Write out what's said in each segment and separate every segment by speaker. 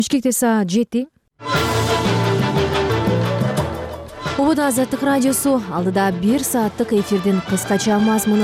Speaker 1: Бишкекте саат 7. Убада Азаттык радиосу, алдыда 1 сааттык эфирдин кыскача мазмуну.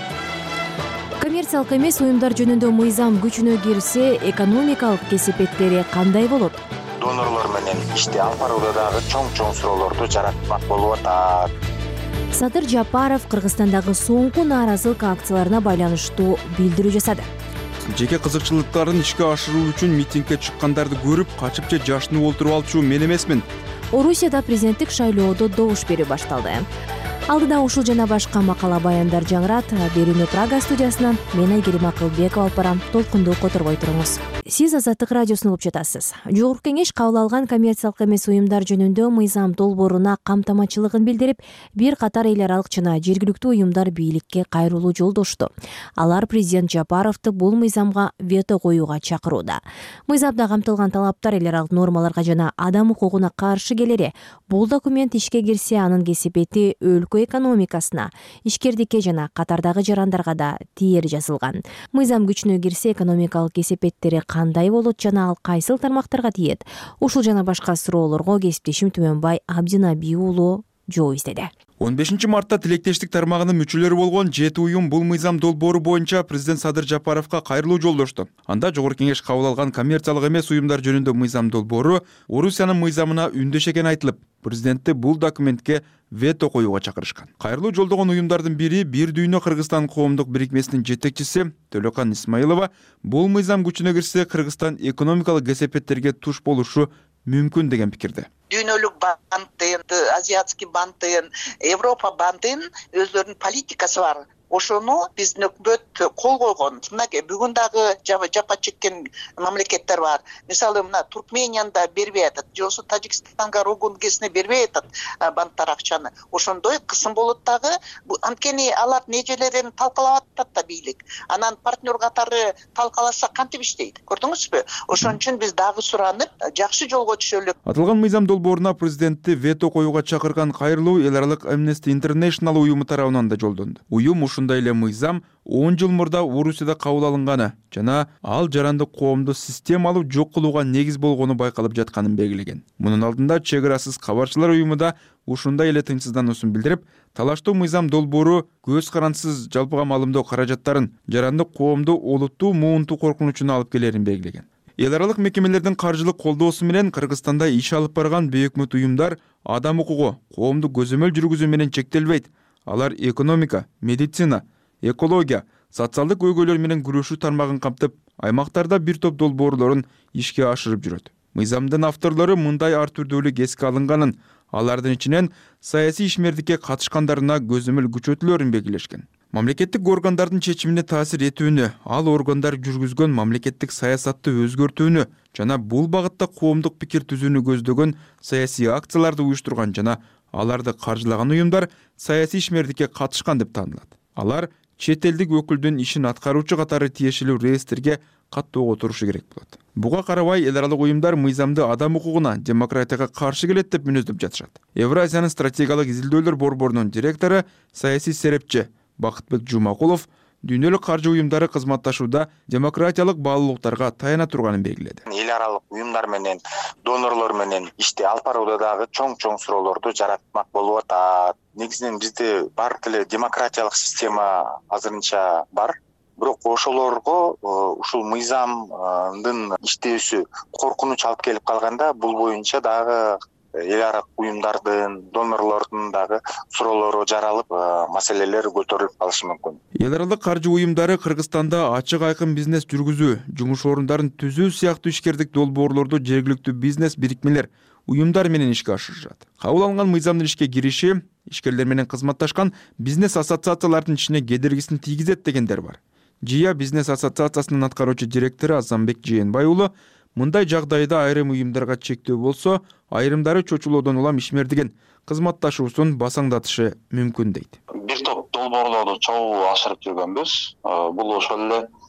Speaker 1: Коммерциялык эмес уюмдар жөнүндө мыйзам күчүнө кирсе, экономикалык кесепеттери кандай болот?
Speaker 2: Донорлор менен ишти алып барууда дагы чоң суроолорду жаратмак болуп атат.
Speaker 1: Садыр Жапаров Кыргызстандагы соңку нааразылык акцияларына байланыштуу билдирүү жасады.
Speaker 3: Жеке кызыкчылыктарын ишке ашыруу үчүн митингге чыккандарды көрүп, качып же жашынып олтуруп алчу мен эмесмин.
Speaker 1: Орусияда президенттик шайлоодо добуш берүү башталды. Алдыда ушул жана башка макала баяндар жаңырат. Берүүнү Прага студиясынан мен Айгерим Акылбекова алып барам. Толкунду которбой туруңуз. Сиз Азаттык радиосун угуп жатасыз. Жогорку кеңеш кабыл алган коммерциялык эмес уюмдар жөнүндө мыйзам долбооруна камтамачылыгын билдирип, бир катар эл аралык жана жергиликтүү уюмдар бийликке кайрылуу жолдошту. Алар президент Жапаровду бул мыйзамга вето коюуга чакырууда. Мыйзамда камтылган талаптар эл аралык нормаларга жана адам укугуна каршы келери. Бул документ ишке кирсе, анын кесепети өлкө экономикасына, ишкердикке жана катардагы жарандарга да тиери жазылган. Мыйзам күчүнө кирсе, экономикалык кесепеттери кандай болот жана ал кайсыл тармактарга тиет? Ушул жана башка суроолорго кесиптешим Түмөнбай Абдинабий уулу жооп издеди.
Speaker 3: 15 мартта тилектештик тармагынын мүчөлөрү болгон 7 уюм бул мыйзам долбоору боюнча президент Садыр Жапаровго кайрылуу жолдошту. Анда жогорку кеңеш кабыл алган коммерциялык эмес уюмдар жөнүндө мыйзам долбоору Орусиянын мыйзамына үндөш экени айтылып, президентти бул документке вето коюуга чакырышкан. Кайрылуу жолдогон уюмдардын бири Бир дүйнө Кыргызстан коомдук бирикмесинин жетекчиси Төлөкан Исмаилова бул мыйзам күчүнө кирсе, Кыргызстан экономикалык кесепеттерге туш болушу мүмкүн деген пикирде.
Speaker 4: Дүйнөлүк банктын, азиатский банктын, Европа банктын өздөрүнүн политикасы бар. Ошону биздин өкмөт кол койгон. Мына бүгүн дагы жапа чеккен мамлекеттер бар. Мисалы мына Туркменияда бербей атат, же болбосо Тажикстанга, Рогунгесине бербей атат банктар акчаны. Ошондой кысым болот дагы. Анткени алар нежелерин талкалап атат да бийлик. Анан партнер катары талкаласа кантип иштейт? Көрдүңүзбү? Ошон үчүн биз дагы суранып, жакшы жолго түшөлүк.
Speaker 3: Аталган мыйзам долбооруна президентти вето коюуга чакырган кайрылуу эл аралык Amnesty International уюму тарабынан да жолдонду. Уюм ушундай эле мыйзам 10 жыл мурда Орусияда кабыл алынганы жана ал жарандык коомду системалуу жок кылууга негиз болгону байкалып жатканын белгилеген. Мунун алдында Чек арасыз кабарчылар уюму да ушундай эле тынчсыздануусун билдирип, талаштуу мыйзам долбоору көз карандысыз жалпыга маалымдоо каражаттарын жарандык коомду олуттуу муунтуу коркунучуна алып келерин белгилеген. Эл аралык мекемелердин каржылык колдоосу менен Кыргызстанда иш алып барган бейөкмөт уюмдар адам укугу, коомду көзөмөл жүргүзүү менен чектелбейт. Алар экономика, медицина, экология, социалдык көйгөйлөр менен күрөшүү тармагын камтып, аймактарда бир топ долбоорлорун ишке ашырып жүрөт. Мыйзамдын авторлору мындай ар түрдүүлүк эске алынганын, алардын ичинен саясий ишмердикке катышкандарына көзөмөл күчөтүлөрүн белгилешкен. Мамлекеттик органдардын чечимине таасир этүүнү, ал органдар жүргүзгөн мамлекеттик саясатты өзгөртүүнү жана бул багытта коомдук пикир түзүүнү көздөгөн саясий акцияларды уюштурган жана аларды каржылаган уюмдар саясий ишмердикке катышкан деп таанылат. Алар чет элдик өкүлдүн ишин аткаруучу катары тиешелүү реестрге каттоого турушу керек болот. Буга карабай эл аралык уюмдар мыйзамды адам укугуна, демократияга каршы келет деп мүнөздөп жатышат. Евразиянын стратегиялык изилдөөлөр борборунун директору, саясий серепчи Бакытбек Жумакулов дүйнөлүк каржы уюмдары кызматташууда демократиялык баалуулуктарга таяна турганын белгиледи.
Speaker 2: Эл аралык уюмдар менен, донорлор менен ишти алып барууда дагы чоң суроолорду жаратмак болуп атат. Негизинен бизде бардык эле демократиялык система азырынча бар. Бирок ошолорго ушул мыйзамдын иштөөсү коркунуч алып келип калганда, бул боюнча дагы эл аралык уюмдардын, донорлордун дагы суроолору жаралып, маселелер көтөрүлүп калышы мүмкүн.
Speaker 3: Эл аралык каржы уюмдары Кыргызстанда ачык айкын бизнес жүргүзүү, жумуш орундарын түзүү сыяктуу ишкердик долбоорлорду жергиликтүү бизнес бирикмелер, уюмдар менен ишке ашырышат. Кабыл алынган мыйзамдын ишке кириши ишкерлер менен кызматташкан бизнес ассоциациялардын ичине кедергисин тийгизет дегендер бар. ЖИА бизнес ассоциациясынын аткаруучу директору Азамбек Жээнбай уулу мындай жагдайда айрым уюмдарга чектөө болсо, айрымдары чочулоодон улам ишмердиген кызматташуусун басаңдатышы мүмкүн дейт.
Speaker 5: Бир топ долбоорлорду чогуу ашырып жүргөнбүз. Бул ошол эле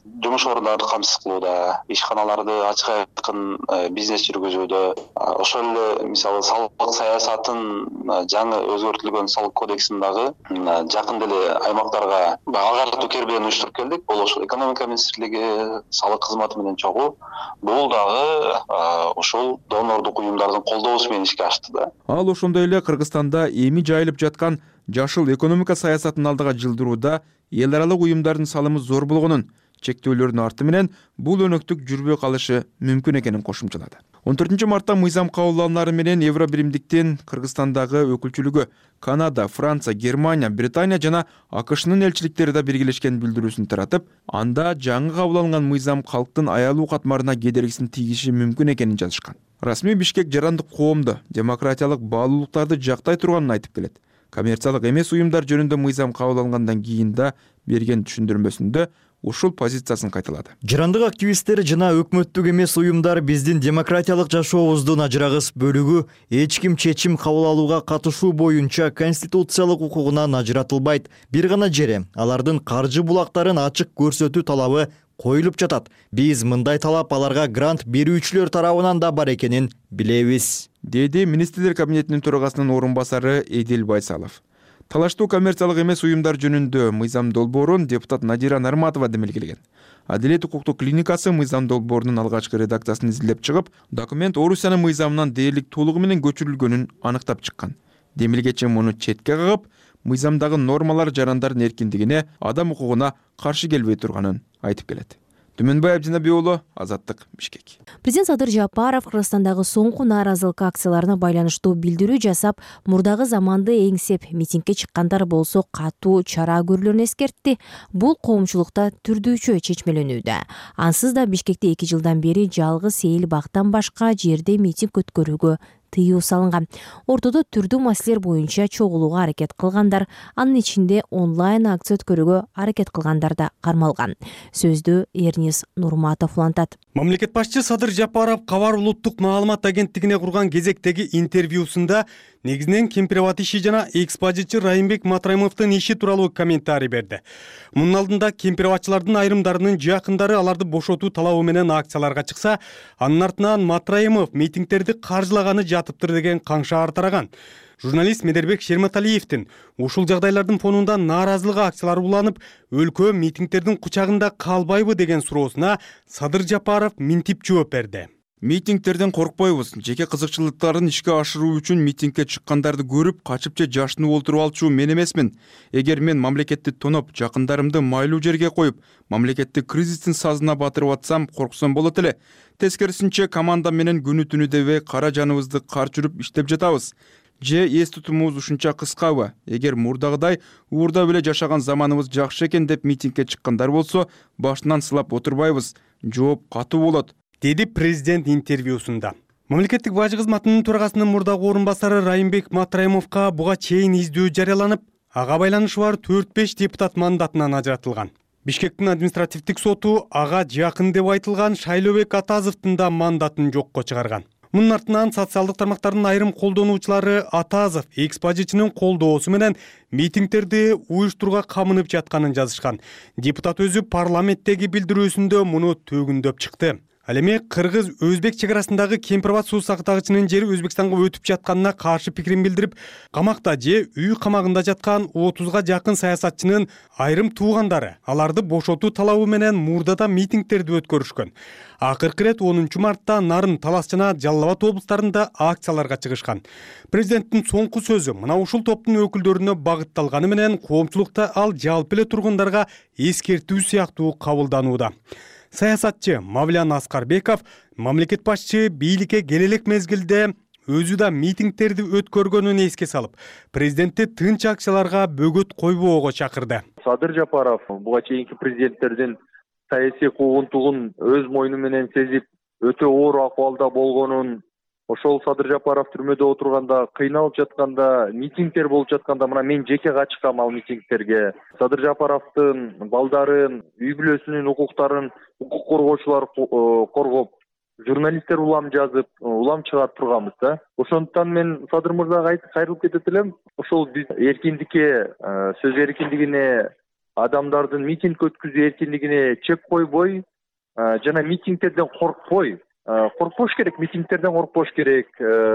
Speaker 5: жумуш орундарын камсыз кылууда, ишканаларды ачык айкын бизнес жүргүзүүдө, ошол эле мисалы салык саясатын жаңы өзгөртүлгөн салык кодексин дагы жакында эле аймактарга агартуу кербелен уюштуруп келдик. Бул ошол экономика министрлиги, салык кызматы менен чогуу. Бул дагы ошол донордук уюмдардын колдоосу менен ишке ашты да.
Speaker 3: Ал ошондой эле Кыргызстанда эми жайылып жаткан жашыл экономика саясатын алдыга жылдырууда эл аралык уюмдардын салымы зор болгонун, чектөөлөрдүн арты менен бул өнөктүк жүрбөй калышы мүмкүн экенин кошумчалады. 14 мартта мыйзам кабыл алынары менен Евро биримдиктин Кыргызстандагы өкүлчүлүгү Канада, Франция, Германия, Британия жана АКШнын элчиликтери да биргелешкен билдирүүсүн таратып, анда жаңы кабыл алынган мыйзам калктын аялуу катмарына кедергисин тийгизиши мүмкүн экенин жазышкан. Расмий Бишкек жарандык коомду, демократиялык баалуулуктарды жактай турганын айтып келет. Коммерциялык эмес уюмдар жөнүндө мыйзам кабыл алынгандан кийин да берген түшүндүрмөсүндө ушул позициясын кайталады.
Speaker 6: Жарандык активисттер жана өкмөттүк эмес уюмдар биздин демократиялык жашообуздун ажырагыс бөлүгү эч ким чечим кабыл алууга катышуу боюнча конституциялык укугунан ажыратылбайт. Бир гана жере алардын каржы булактарын ачык көрсөтүү талабы коюлуп жатат. Биз мындай талап аларга грант берүүчүлөр тарабынан да бар экенин билебиз, деди
Speaker 3: Министрлер кабинетинин төрагасынын орун басары Эдил Байсалов. Талаштуу коммерциялык эмес уюмдар жөнүндө мыйзам долбоорун депутат Надира Нарматова демилгелеген. Адилет укуктук клиникасы мыйзам долбоорунун алгачкы редакциясын изилдеп чыгып, документ Орусиянын мыйзамынан дээрлик толугу менен көчүрүлгөнүн аныктап чыккан. Демилгечи муну четке кагып, мыйзамдагы нормалар жарандардын эркиндигине, адам укугуна каршы келбей турганын айтып келет. Түмөнбай Абдинабий уулу, Азаттык, Бишкек.
Speaker 1: Президент Садыр Жапаров Кыргызстандагы соңку нааразылык акцияларына байланыштуу билдирүү жасап, мурдагы заманды эңсеп митингге чыккандар болсо катуу чара көрүлөрүн эскертти. Бул коомчулукта түрдүүчө чечмелөнүүдө. Ансыз да Бишкекте 2 жылдан бери жалгыз эл бактан башка жерде митинг өткөрүүгө тыюу салынган. Ортодо түрдүү маселелер боюнча чогулууга аракет кылгандар, анын ичинде онлайн акция өткөрүүгө аракет кылгандар да кармалган. Сөздү Эрнис Нурматов улантат.
Speaker 7: Мамлекет башчы Садыр Жапаров Кабар улуттук маалымат агенттигине курган кезектеги интервьюсунда негизинен Кемпирабад иши жана экс-бажычы Райымбек Матраимовдун иши тууралуу комментарий берди. Мунун алдында кемпирабадчылардын айрымдарынын жакындары аларды бошотуу талабы менен акцияларга чыкса, анын артынан Матраимов митингдерди каржылаганы жатыптыр деген каңшаар тараган. Журналист Медербек Шерматалиевдин ушул жагдайлардын фонунда нааразылык акциялары уланып, өлкө митингдердин кучагында калбайбы деген суроосуна Садыр Жапаров минтип жооп берди.
Speaker 3: Митингтерден коркпойбуз. Жеке кызыкчылыктарын ишке ашыруу үчүн митингге чыккандарды көрүп, качып же жашынып олтуруп алчу мен эмесмин. Эгер мен мамлекетти тоноп, жакындарымды майлуу жерге коюп, мамлекетти кризистин сазына батырып атсам, корксом болот эле. Тескерисинче команда менен күнү түнү дебей кара жаныбызды карчырып иштеп жатабыз. Же эс тутумубуз ушунча кыскабы? Эгер мурдагыдай уурдап эле жашаган заманыбыз жакшы экен деп митингге чыккандар болсо, башынан сылап отурбайбыз. Жооп катуу болот,
Speaker 7: деди президент интервьюсунда. Мамлекеттик бажы кызматынын төрагасынын мурдагы орун басары Райымбек Матраимовго буга чейин издөө жарыяланып, ага байланышы бар 4-5 депутат мандатынан ажыратылган. Бишкектин административдик соту ага жакын деп айтылган Шайлообек Атазовдун да мандатын жокко чыгарган. Мунун артынан социалдык тармактардын айрым колдонуучулары Атазов экс-бажычынын колдоосу менен митингдерди уюштурууга камынып жатканын жазышкан. Депутат өзү парламенттеги билдирүүсүндө муну төгүндөп чыкты. Ал эми кыргыз-өзбек чегарасындагы Кемпирабад суу сактагычынын жери Өзбекстанга өтүп жатканына каршы пикирин билдирип, камакта же үй камагында жаткан 30га жакын саясатчынын айрым туугандары аларды бошотуу талабы менен мурдада митингдерди өткөрүшкөн. Акыркы ирет 10 мартта Нарын, Талас жана Жалал Абад облустарында акцияларга чыгышкан. Президенттин соңку сөзү мына ушул топтун өкүлдөрүнө багытталганы менен коомчулукта ал жалпы эле тургундарга эскертүү сыяктуу кабылданууда. Саясатчы Мавлян Аскарбеков мамлекет башчы бийликке келелек мезгилде өзү да митингдерди өткөргөнүн эске салып, президентти тынч акцияларга бөгөт койбоого чакырды.
Speaker 8: Садыр Жапаров буга чейинки президенттердин саясий куугунтугун өз мойну менен сезип, өтө оор акыбалда болгонун, ошол Садыр Жапаров түрмөдө отурганда, кыйналып жатканда, митингдер болуп жатканда мына мен жеке качкам ал митингдерге. Садыр Жапаровдун балдарын, үй бүлөсүнүн укуктарын укук коргоочулар коргоп, журналисттер улам жазып, улам чыгарып турганбыз да. Ошондуктан мен Садыр мырзага кайрылып кетет элем. Ошол биз эркиндикке, сөз эркиндигине адамдардын митинг өткөзүү эркиндигине чек койбой, жана митингдерден коркпош керек, митингдерден коркпош керек.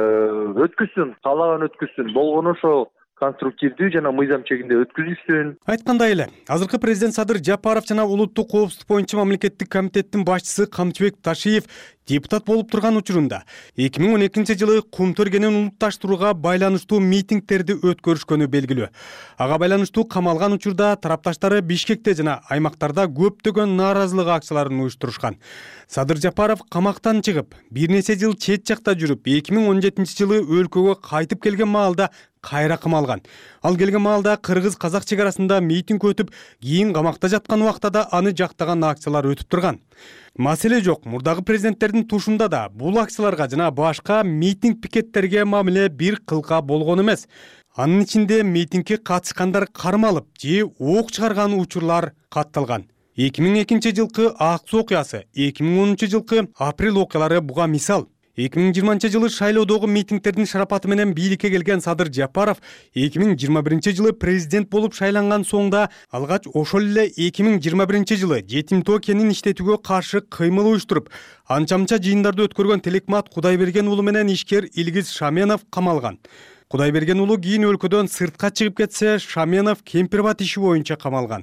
Speaker 8: Өткүзсүн, каалаган өткүзсүн, болгону ошо конструктивдүү жана мыйзам чегинде өткүзүлсүн.
Speaker 7: Айткандай эле, азыркы президент Садыр Жапаров жана улуттук коопсуздук боюнча мамлекеттик комитеттин башчысы Камчыбек Ташиев депутат болуп турган учурунда 2012-жылы Кумтөр кенен улутташтырууга байланыштуу митингдерди өткөрүшкөнү белгилүү. Ага байланыштуу камалган учурда тарапташтары Бишкекте жана аймактарда көптөгөн нааразылык акцияларын уюштурушкан. Садыр Жапаров камактан чыгып, бир нече жыл чет жакта жүрүп, 2017-жылы өлкөгө кайтып келген маалда кайра камалган. Ал келген маалда кыргыз-казак чек арасында митинг өтүп, кийин камакта жаткан убакта да аны жактаган акциялар өтүп турган. Маселе жок, мурдагы президенттердин тушунда да бул акцияларга жана башка митинг пикеттерге мамиле бир кылка болгон эмес. Анын ичинде митингге катышкандар кармалып же ок чыгарган учурлар катталган. 2002-жылкы ак суу окуясы, 2010-жылкы апрель окуялары буга мисал. 2020-жылы шайлоодогу митингтердин шарапаты менен бийликке келген Садыр Жапаров 2021-жылы президент болуп шайланган соңда алгач ошол эле 2021-жылы жетимтоо кенин иштетүүгө каршы кыймыл уюштуруп, анча-мынча жыйындарды өткөргөн Телекмат Кудайберген уулу менен ишкер Илгиз Шаменов камалган. Кудайберген уулу кийин өлкөдөн сыртка чыгып кетсе, Шаменов кемпирбат иши боюнча камалган.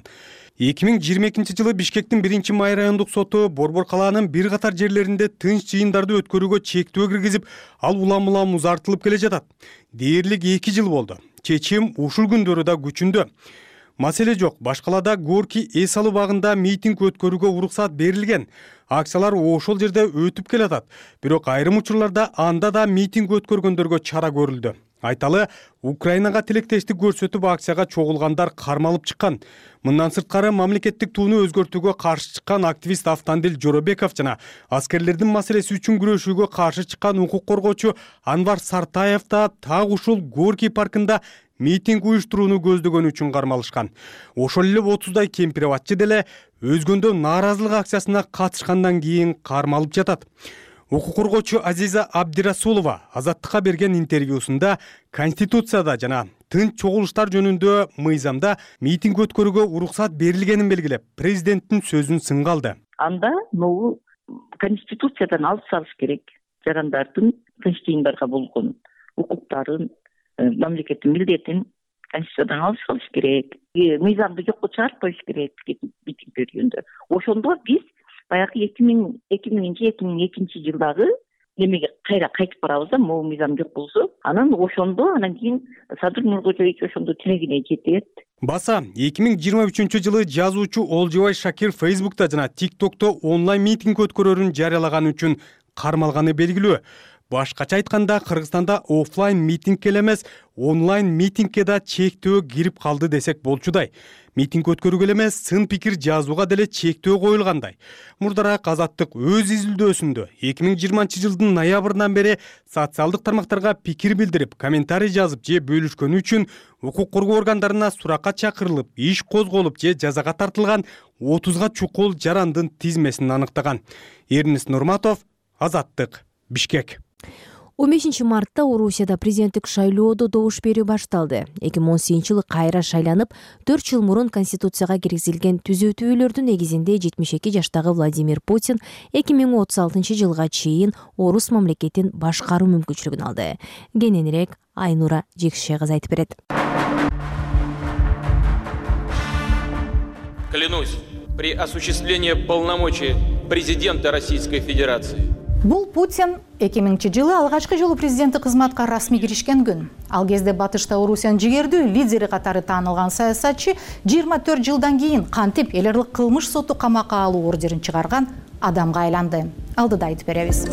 Speaker 7: 2022-жылы Бишкектин 1-май райондук соту Борбор калаанын бир катар жерлеринде тынч жыйындарды өткөрүүгө чектөө киргизип, ал улам-улам узартылып келе жатат. Дээрлик 2 жыл болду. Чечим ушул күндөрү да күчүндө. Маселе жок, Башкалада Горки эс алуу багында митинг өткөрүүгө уруксат берилген. Акциялар ошол жерде өтүп келатат. Бирок айрым учурларда анда да митинг өткөргөндөргө чара көрүлдү. Айталы, Украинага тилектештик көрсөтүп акцияга чогулгандар кармалып чыккан. Мындан сырткары мамлекеттик тууну өзгөртүүгө каршы чыккан активист Автандил Жоробеков жана аскерлердин маселеси үчүн күрөшүүгө каршы чыккан укук коргоочу Анвар Сартаев да так ушул Горки паркында митинг уюштурууну көздөгөнү үчүн кармалышкан. Ошол эле 30дай кемпирбатчы деле өзгөндө нааразылык акциясына катышкандан кийин кармалып жатат. Укук коргоочу Азиза Абдирасулова Азаттыкка берген интервьюсунда Конституцияда жана тынч чогулуштар жөнүндө мыйзамда митинг өткөрүүгө уруксат берилгенин белгилеп, президенттин сөзүн сынга алды.
Speaker 9: Анда могу Конституциядан алып салыш керек. Жарандардын тынч жыйындарга болгон укуктарын, мамлекеттин милдетин Конституциядан алып салыш керек. Мыйзамды жокко чыгарып коюш керек митинг берүүндө. Ошондо биз баягы 2000-2002 жылдагы немеге кайра кайтып барабыз да, могу мыйзам жок болсо, анан кийин Садыр Нуркожоевич ошондо тилегине жетет.
Speaker 7: Баса 2023-жылы жазуучу Олжобай Шакир Фейсбукта жана ТикТокто онлайн митинг өткөрөрүн жарыялаганы үчүн кармалганы белгилүү. Башкача айтканда, Кыргызстанда офлайн митингке эмес, онлайн митингке да чектөө кирип калды десек болчудай. Митинг өткөрүүгө эмес, сын пикир жазууга деле чектөө коюлгандай. Мурдараак Азаттык өз изилдөөсүндө 2020-жылдын ноябрынан бери социалдык тармактарга пикир билдирип, комментарий жазып же бөлүшкөнү үчүн укук коргоо органдарына суракка чакырылып, иш козголуп же жазага тартылган 30га чукул жарандын тизмесин аныктаган. Эрнис Нурматов, Азаттык, Бишкек.
Speaker 1: 15 мартта Орусияда президенттик шайлоодо добуш берүү башталды. 2018-жылы кайра шайланып, 4 жыл мурун Конституцияга киргизилген түзөтүүлөрдүн негизинде 72 жаштагы Владимир Путин 2036-жылга чейин орус мамлекетин башкаруу мүмкүнчүлүгүн алды. Кененирээк Айнура Жекше кызы айтып берет.
Speaker 10: Клянусь при осуществлении полномочий президента Российской Федерации.
Speaker 11: Бул Путин 2000-жылы алгачкы жолу президенттик кызматка расмий киришкен күн. Ал кезде батышта Орусиянын жигердүү лидери катары таанылган саясатчы 24 жылдан кийин кантип эл аралык кылмыш соту камакка алуу ордерин чыгарган адамга айланды. Алдыда айтып беребиз.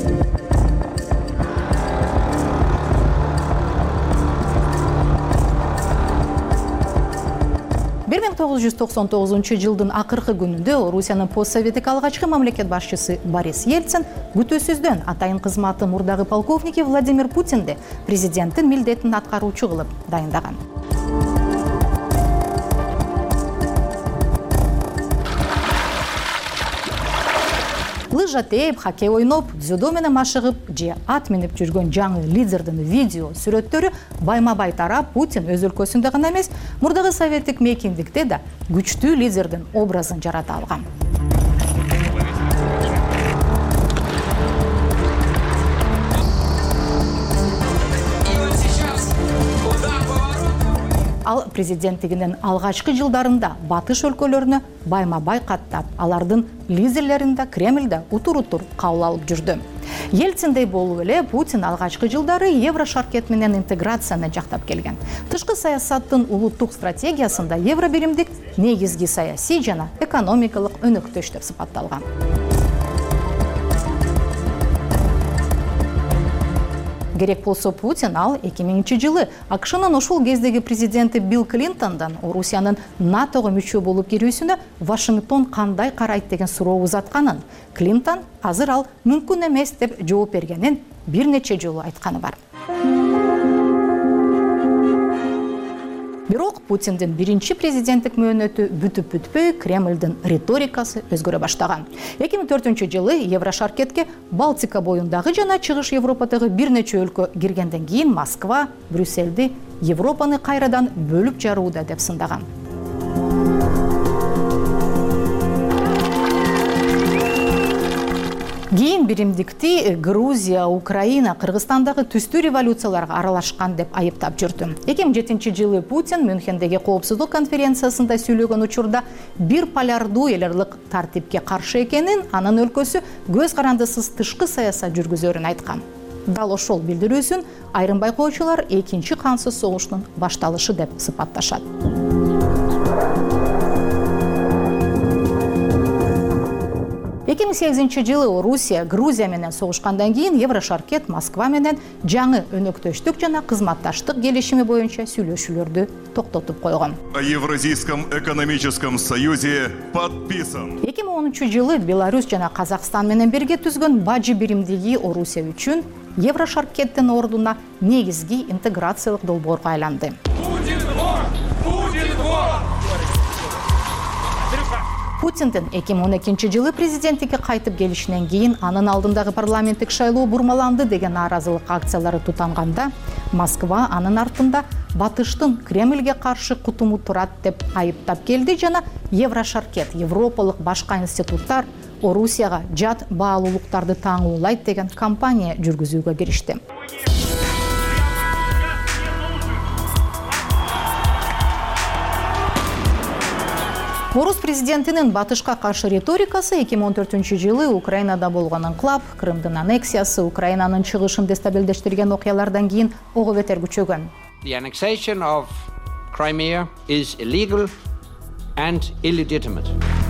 Speaker 11: 1999 акыркы күнүндө Орусиянын постсоветтик алгачкы мамлекет башчысы Борис Ельцин күтүүсүздөн атайын кызматы мурдагы полковники Владимир Путинди президенттин милдетин аткаруучу кылып дайындаган. лыжа тээп, хоккей ойноп, дзюдо менен машыгып же ат минип жүргөн жаңы лидердин видео сүрөттөрү байма-бай тарап, Путин өз өлкөсүндө гана эмес, мурдагы советтик мейкиндикте да күчтүү лидердин образын жарата алган. Ал президенттигинин алгачкы жылдарында батыш өлкөлөрүнө байма-бай каттап, алардын лидерлерин да Кремльде утур-утур кабыл алып жүрдү. Ельциндей болуп эле Путин алгачкы жылдары Еврошаркет менен интеграцияны жактап келген. Тышкы саясаттын улуттук стратегиясында евробиримдик негизги саясий жана экономикалык өнөктөш деп сыпатталган. Керек болсо Путин ал 2000-жылы АКШнын ошол кездеги президенти Билл Клинтондан Орусиянын НАТОго мүчө болуп кирүүсүнө Вашингтон кандай карайт деген суроо узатканын, Клинтон азыр ал мүмкүн эмес деп жооп бергенин бир нече жолу айтканы бар. Бирок Путиндин биринчи президенттик мөөнөтү бүтүп-бүтпөй Кремльдин риторикасы өзгөрө баштаган. 2004-жылы Еврошаркетке Балтика боюндагы жана Чыгыш Европадагы бир нече өлкө киргенден кийин Москва, Брюссельди Европаны кайрадан бөлүп жарууда деп сындаган. Кийин биримдикти Грузия, Украина, Кыргызстандагы түстүү революцияларга аралашкан деп айыптап жүрдү. 2007-жылы Путин Мюнхендеги коопсуздук конференциясында сүйлөгөн учурда бир полярдуу элерлик тартипке каршы экенин, анын өлкөсү көз карандысыз тышкы саясат жүргүзөрүн айткан. Дал ошол билдирүүсүн айрым байкоочулар экинчи кансыз согуштун башталышы деп сыпатташат. 2008-жылы Русия, Грузия менен согушкандан кийин Еврошаркет Москва менен жаңы өнөктөштүк жана кызматташтык келишими боюнча сүйлөшүүлөрдү токтотуп койгон.
Speaker 12: О Евразийском экономическом союзе подписан.
Speaker 11: 2010-жылы Беларусь жана Казакстан менен бирге түзгөн бажы биримдиги Орусия үчүн Еврошаркеттин ордуна негизги интеграциялык долбоорго айланды. Путиндин 2012-жылы президенттикке кайтып келишинен кийин анын алдындагы парламенттик шайлоо бурмаланды деген нааразылык акциялары тутанганда, Москва анын артында батыштын Кремльге каршы кутуму турат деп айыптап келди жана Еврошаркет, европалык башка институттар Орусияга жат баалуулуктарды таңуулайт деген кампания жүргүзүүгө киришти. Орус президентинин батышка каршы риторикасы 2014-жылы Украинада болгон инкылап, Крымдын аннексиясы, Украинанын чыгышын дестабилдештирген окуялардан кийин ого бетер күчөгөн.
Speaker 13: The annexation of Crimea is illegal and illegitimate.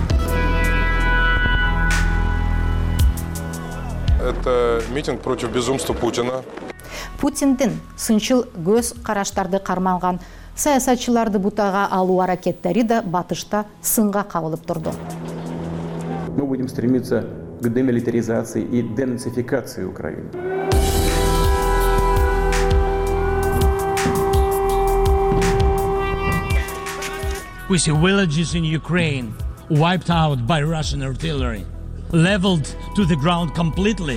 Speaker 12: Это митинг против безумства Путина.
Speaker 11: Путиндин сынчыл көз караштарды карманган саясатчыларды бутага алуу аракеттери да батышта сынга кабылып турду.
Speaker 14: Мы будем стремиться к демилитаризации и денацификации Украины.
Speaker 15: We see villages in Ukraine wiped out by Russian artillery, leveled to the ground completely.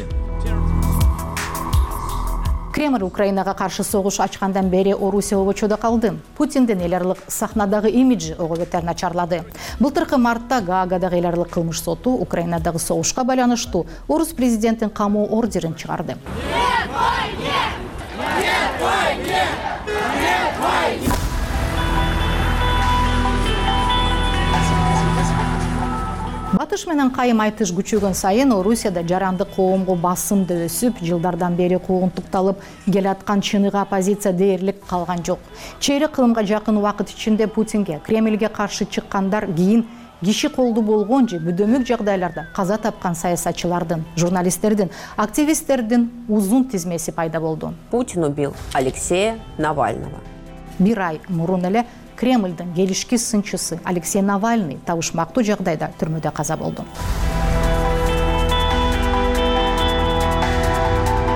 Speaker 11: Кремль Украинага каршы согуш ачкандан бери Орусия обочодо калды. Путиндин элерлик сахнадагы имиджи ого бетер начарлады. Былтыркы мартта Гаагадагы элерлик кылмыш соту Украинадагы согушка байланыштуу орус президентин камоо ордерин чыгарды. Батыш менен кайым айтыш күчөгөн сайын Орусияда жарандык коомго басым да өсүп, жылдардан бери куугунтукталып келаткан чыныгы оппозиция дээрлик калган жок. Чейрек кылымга жакын убакыт ичинде Путинге, Кремльге каршы чыккандар кийин киши колду болгон же бүдөмүк жагдайларда каза тапкан саясатчылардын, журналисттердин, активисттердин узун тизмеси пайда болду.
Speaker 16: Путин убил Алексея Навального.
Speaker 11: Бир ай мурун эле Кремльдин келишки сынчысы Алексей Навальный табышмактуу жагдайда түрмөдө каза болду.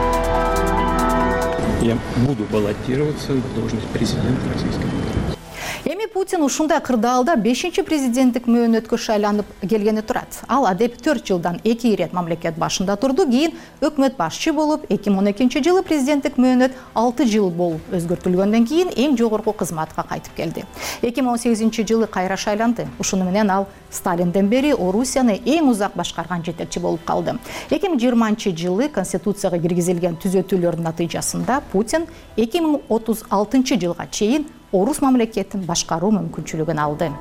Speaker 14: Я буду баллотироваться в должность президента Российской Федерации.
Speaker 11: Эми Путин ушундай кырдаалда 5-чи президенттик мөөнөткө шайланып келгени турат. Ал адеп 4 жылдан 2 ирет мамлекет башында турду, кийин өкмөт башчы болуп, 2012-жылы президенттик мөөнөт 6 жыл болуп өзгөртүлгөндөн кийин эң жогорку кызматка кайтып келди. 2018-жылы кайра шайланды. Ушуну менен ал Сталинден бери Орусияны эң узак башкарган жетекчи болуп калды. 2020-жылы Конституцияга киргизилген түзөтүүлөрдүн натыйжасында Путин 2036-жылга чейин Орус мамлекетин башкаруу мүмкүнчүлүгүн алды.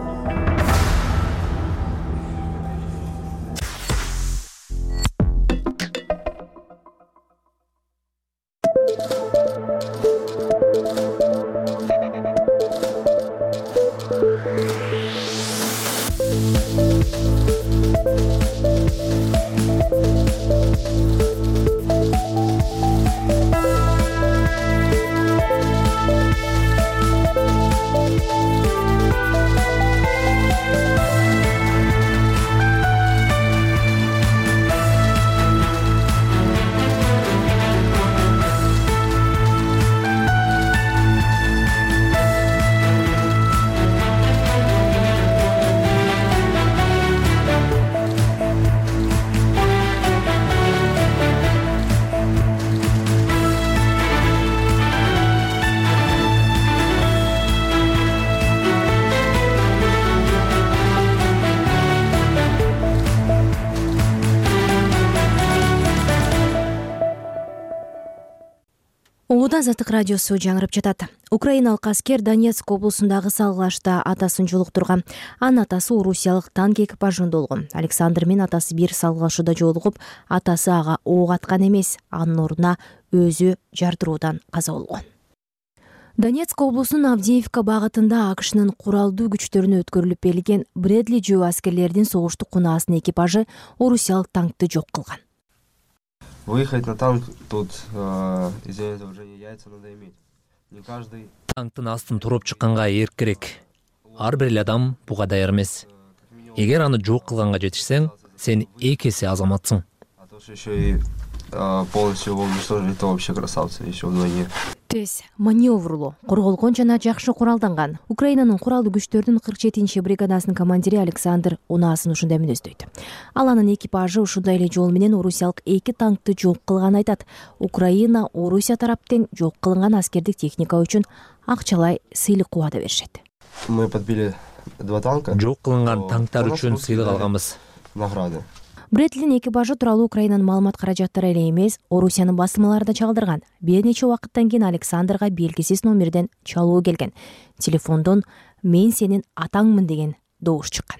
Speaker 1: Азаттык радиосу жаңырып жатат. Украиналык аскер Донецк облусундагы салгылашта атасын жолуктурган. Анын атасы орусиялык танк экипажында болгон. Александр менен атасы бир салгылашууда жолугуп, атасы ага ок аткан эмес, анын ордуна өзү жардыруудан каза болгон. Донецк облусунун Авдеевка багытында АКШнын куралдуу күчтөрүнө өткөрүлүп берилген Брэдли жөө аскерлердин согуштук кунаасынын экипажы орусиялык танкты жок кылган.
Speaker 17: Выехать на танк тут, извините, уже не яйца надо иметь. Не каждый...
Speaker 18: Танктын астын туруп чыкканга эрк керек. Ар бир эле адам буга даяр эмес. Эгер аны жок кылганга жетишсең, сен эки эсе азаматсың.
Speaker 17: А то что еще и полностью уничтожили, то вообще красавцы, еще вдвойне.
Speaker 1: Тез маневрлуу, корголгон жана жакшы куралданган. Украинанын куралдуу күчтөрдүн 47-чи бригадасынын командири Александр унаасын ушундай мүнөздөйт. Ал анын экипажы ушундай эле жол менен орусиялык 2 танкты жок кылганын айтат. Украина Орусия тараптан жок кылынган аскердик техника үчүн акчалай сыйлык убада беришет.
Speaker 17: Мы подбили 2 танка.
Speaker 18: Жок кылынган танктар үчүн сыйлык алганбыз.
Speaker 17: Награды.
Speaker 1: Брэдлинин экипажы тууралуу Украинанын маалымат каражаттары эле эмес, Орусиянын басылмалары да чалдырган. Бир нече убакыттан кийин Александрга белгисиз номерден чалуу келген. Телефондон "Мен сенин атаңмын" деген добуш чыккан.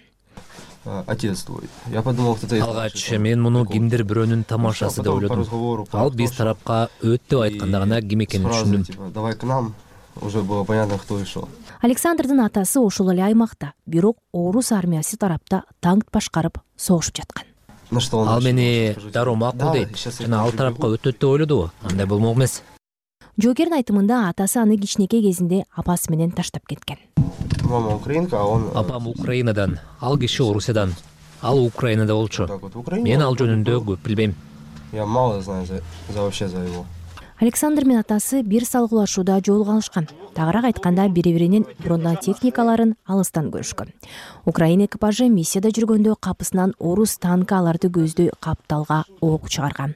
Speaker 17: Отец твой. Я подумал, кто-то из...
Speaker 18: Алгач мен муну кимдир бирөөнүн тамашасы деп ойлодум. Ал биз тарапка өт деп айтканда гана ким экенин түшүндүм.
Speaker 17: Давай к нам. Уже было понятно, кто и шел.
Speaker 1: Александрдын атасы ошол эле аймакта, бирок орус армиясы тарапта танк башкарып согушуп жаткан.
Speaker 18: Ал мени дароо макул дейт жана ал тарапка өтөт деп ойлодубу? Андай болмок эмес.
Speaker 1: Жоокердин айтымында атасы аны кичинекей кезинде апасы менен таштап кеткен.
Speaker 17: Мама украинка, а он...
Speaker 18: Апам Украинадан, ал киши Орусиядан. Ал Украинада болчу. Мен ал жөнүндө көп билбейм.
Speaker 17: Я мало знаю вообще за его.
Speaker 1: Александр менен атасы бир салгылашууда жолуга алышкан. Тагыраак айтканда бири-биринин бронетехникаларын алыстан көрүшкөн. Украина экипажы миссияда жүргөндө капысынан орус танкы аларды көздөй капталга ок чыгарган.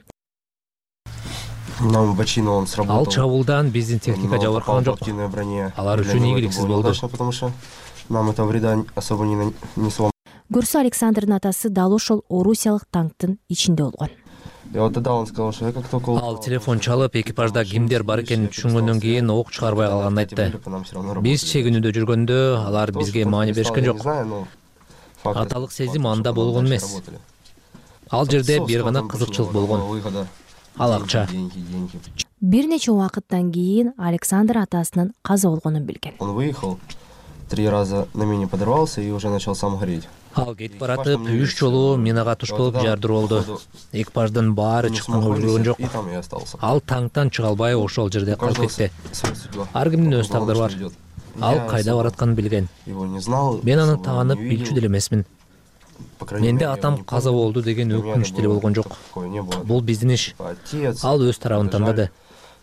Speaker 18: Ал чабуулдан биздин техника жабыркаган жок. Алар үчүн ийгиликсиз болду.
Speaker 1: Көрсө Александрдын атасы дал ошол орусиялык танктын ичинде болгон.
Speaker 18: Ал телефон чалып, экипажда кимдер бар экенин түшүнгөндөн кийин ок чыгарбай калганын айтты. Биз чегинүүдө жүргөндө алар бизге маани беришкен жок. Аталык сезим анда болгон эмес. Ал жерде бир гана кызыкчылык болгон. Ал акча.
Speaker 1: Бир нече убакыттан кийин Александр атасынын каза болгонун билген.
Speaker 17: Он выехал, 3 раза на мине подорвался и уже начал сам гореть.
Speaker 18: Ал кетип баратып 3 жолу минага туш болуп жардыруу болду. Экипаждын баары чыкканга үлгөргөн жок. Ал танктан чыга албай ошол жерде калып кетти. Ар кимдин өз тагдыры бар. Ал кайда баратканын билген. Мен аны таанып билчү деле эмесмин. Менде атам каза болду деген өкүнүч деле болгон жок. Бул биздин иш. Ал өз тарабын тандады.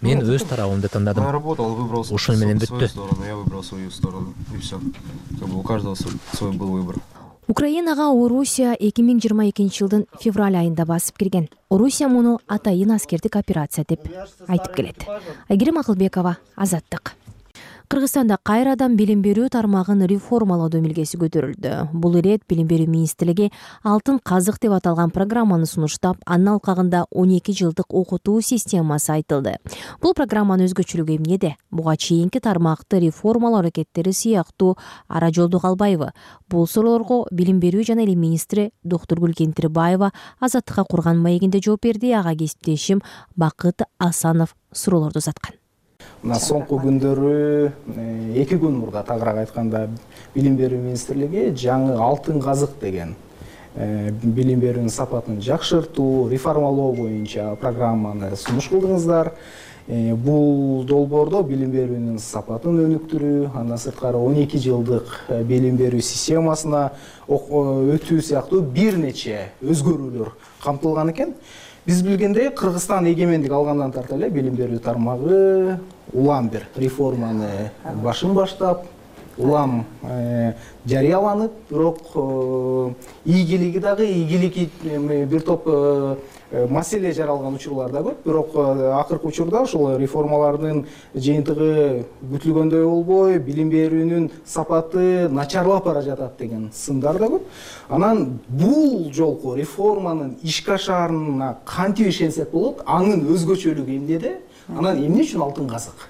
Speaker 18: мен өз тарабымды тандадым. Ушуну менен бүттү.
Speaker 17: Я выбрал свою сторону, и все. Как бы у каждого свой был выбор.
Speaker 1: Украинага Орусия 2022 жылдын февраль айында басып кирген. Орусия муну атайын аскердик операция деп айтып келет. Айгерим Акылбекова, Азаттык. Кыргызстанда кайрадан билим берүү тармагын реформалоо милгеси көтөрүлдү. Бул ирет билим берүү министрлиги алтын казык деп аталган программаны сунуштап, анын алкагында 12 жылдык окутуу системасы айтылды. Бул программанын өзгөчөлүгү эмнеде? Буга чейинки тармакты реформалоо аракеттери сыяктуу ара жолду калбайбы? Бул суроолорго билим берүү жана илим министри доктор Гүлкентирбаева Азаттыкка курган маегинде жооп берди. Ага кесиптешим Бакыт Асанов суроолорду узаткан.
Speaker 19: Мына соңку күндөрү 2 күн мурда тагыраак айтканда билим берүү министрлиги жаңы алтын казык деген билим берүүнүн сапатын жакшыртуу, реформалоо боюнча программаны сунуш кылдыңыздар. Бул долбоордо билим берүүнүн сапатын өнүктүрүү, андан сырткары 12 жылдык билим берүү системасына өтүү сыяктуу бир нече өзгөрүүлөр камтылган экен. Биз билгендей, Кыргызстан эгемендик алгандан тарта эле билим берүү тармагы улам бир реформаны башын баштап, улам жарыяланып, бирок ийгилиги дагы ийгилики бир топ маселе жаралган учурлар да көп. Бирок акыркы учурда ошол реформалардын жыйынтыгы күтүлгөндөй болбой, билим берүүнүн сапаты начарлап бара жатат деген сындар да көп. Анан бул жолку реформанын ишке ашаарына кантип ишенсек болот? Анын өзгөчөлүгү эмнеде? Анан эмне үчүн алтын казык?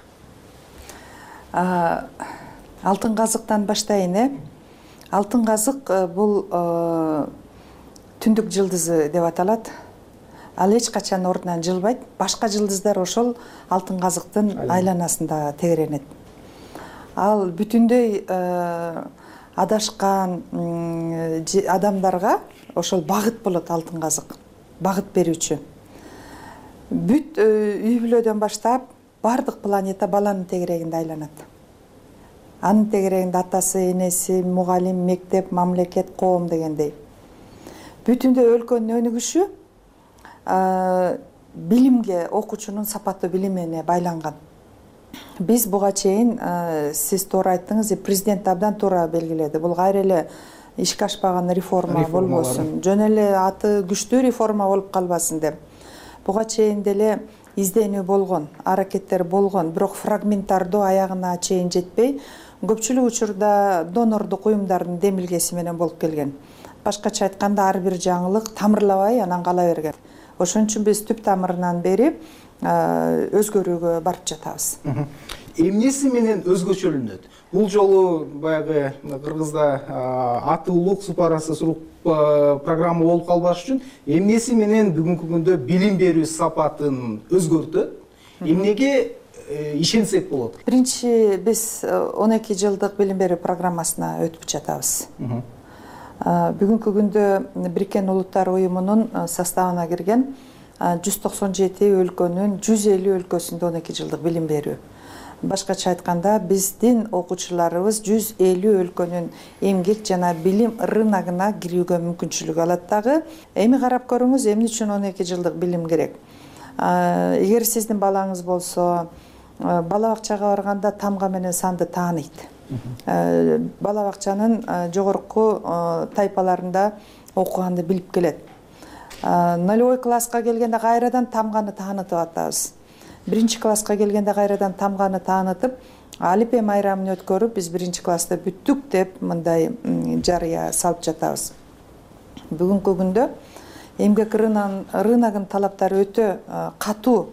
Speaker 20: Алтын казыктан баштайын. Алтын казык бул түндүк жылдызы деп аталат. Ал эч качан ордунан жылбайт. Башка жылдыздар ошол алтын казыктын айланасында тегеренет. Ал бүтүндөй адашкан адамдарга ошол багыт болот алтын казык. Багыт берүүчү. Бүт үй бүлөдөн баштап бардык планета баланын тегерегинде айланат. Анын тегерегинде атасы, энеси, мугалим, мектеп, мамлекет, коом дегендей. Бүтүндөй өлкөнүн өнүгүшү билимге, окуучунун сапаттуу билимине байланган. Биз буга чейин, сиз туура айттыңыз, президент абдан туура белгиледи. Бул кайра эле ишке ашпаган реформа болбосун, жөн эле аты күчтүү реформа болуп калбасын деп. Буга чейин деле изденүү болгон, аракеттер болгон, бирок фрагменттардуу аягына чейин жетпей, көпчүлүк учурда донордук уюмдардын демилгеси менен болуп келген. Башкача айтканда ар бир жаңылык тамырлабай анан кала берген. Ошон үчүн биз түп тамырынан бери өзгөрүүгө барып жатабыз.
Speaker 19: Эмнеси менен өзгөчөлүнөт? Бул жолу баягы Кыргызда аты улук супарасы сурук программа болуп калбаш үчүн эмнеси менен бүгүнкү күндө билим берүү сапатын өзгөртөт? Эмнеге ишенсек болот?
Speaker 20: Биринчи биз 12 жылдык билим берүү программасына өтүп жатабыз. Бүгүнкү күндө Бириккен Улуттар уюмунун составына кирген 197 өлкөнүн 150 өлкөсүндө 12 жылдык билим берүү. Башкача айтканда биздин окуучуларыбыз 150 өлкөнүн эмгек жана билим рыногуна кирүүгө мүмкүнчүлүк алат дагы. Эми карап көрүңүз, эмне үчүн 12 жылдык билим керек? Эгер сиздин балаңыз болсо, бала бакчага барганда тамга менен санды тааныйт. Бала бакчанын жогорку тайпаларында окуганды билип келет. 0 класска келгенде кайрадан тамганы таанытып атабыз. 1 класска келгенде кайрадан тамганы таанытып, алипе майрамын өткөрүп, биз 1 класста бүттүк деп мындай жарыя салып жатабыз. Бүгүнкү күндө эмгек рыногунун талаптары өтө катуу,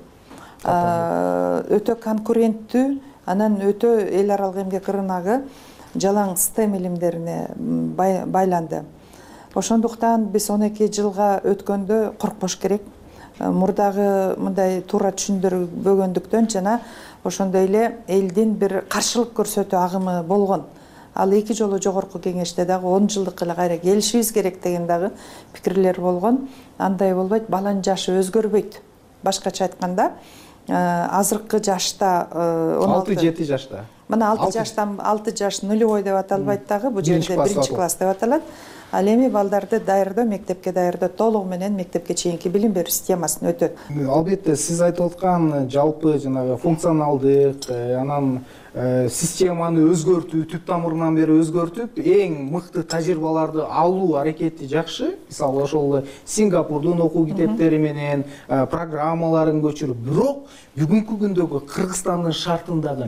Speaker 20: өтө конкуренттүү, анан өтө эл аралык эмгек рыногу жалаң STEM илимдерине байланды. Ошондуктан биз 12 жылга өткөндө коркпош керек. Мурдагы мындай туура түшүндүрбөгөндүктөн жана ошондой эле элдин бир каршылык көрсөтүү агымы болгон. Ал 2 жолу жогорку кеңеште дагы 10 жылдык эле кайра келишибиз керек деген дагы пикирлер болгон. Андай болбойт, баланын жашы өзгөрбөйт. Башкача айтканда, азыркы жашта
Speaker 19: 6-7 жашта.
Speaker 20: Мына 6 жаштан 6 жаш нулевой деп аталбайт дагы, бул жерде 1 класс деп аталат. Ал эми балдарды даярдоо, мектепке даярдоо толугу менен мектепке чейинки билим берүү системасына өтөт.
Speaker 19: Албетте сиз айтып аткан жалпы жанагы функционалдык, анан системаны өзгөртүү, түп тамырынан бери өзгөртүп, эң мыкты тажрыйбаларды алуу аракети жакшы. Мисалы ошол Сингапурдун окуу китептери менен программаларын көчүрүп, бирок бүгүнкү күндөгү Кыргызстандын шартындагы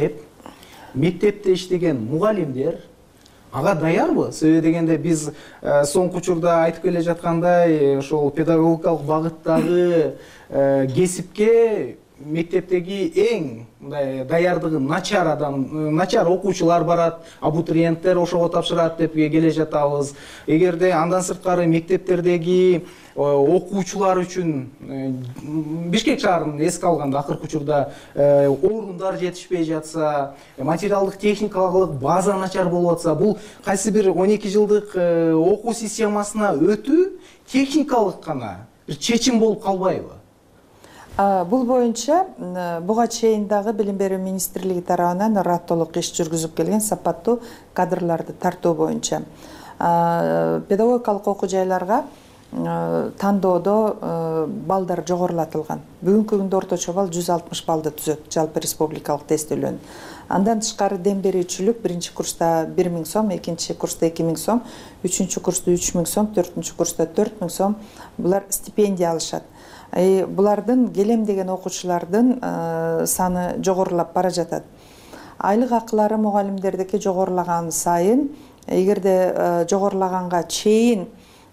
Speaker 19: мектепте иштеген мугалимдер ага даярбы? Себеби дегенде биз соңку учурда айтып келе жаткандай, ошол педагогикалык багыттагы кесипке мектептеги эң даярдыгы начар окуучулар барат, абитуриенттер ошого тапшырат деп келе жатабыз. Эгерде андан сырткары мектептердеги окуучулар үчүн Бишкек шаарын эске алганда акыркы учурда орундар жетишпей жатса, материалдык техникалык база начар болуп атса, бул кайсы бир 12 жылдык окуу системасына өтүү техникалык гана бир чечим болуп калбайбы?
Speaker 20: Бул боюнча буга чейин дагы Билим берүү министрлиги тарабынан ыраттуулук иш жүргүзүп келген сапаттуу кадрларды тартуу боюнча педагогикалык окуу жайларга тандоодо балдар жогорулатылган. Бүгүнкү күндө орточо балл 160 балды түзөт жалпы республикалык тестөөлөн. Андан тышкары дем берүүчүлүк биринчи курста 1000 сом, экинчи курста 2000 сом, үчүнчү курста 3000 сом, төртүнчү курста 4000 сом булар стипендия алышат. Булардын келем деген окуучулардын саны жогорулап бара жатат. Айлык акылары мугалимдердики жогорулаган сайын, эгерде жогорулаганга чейин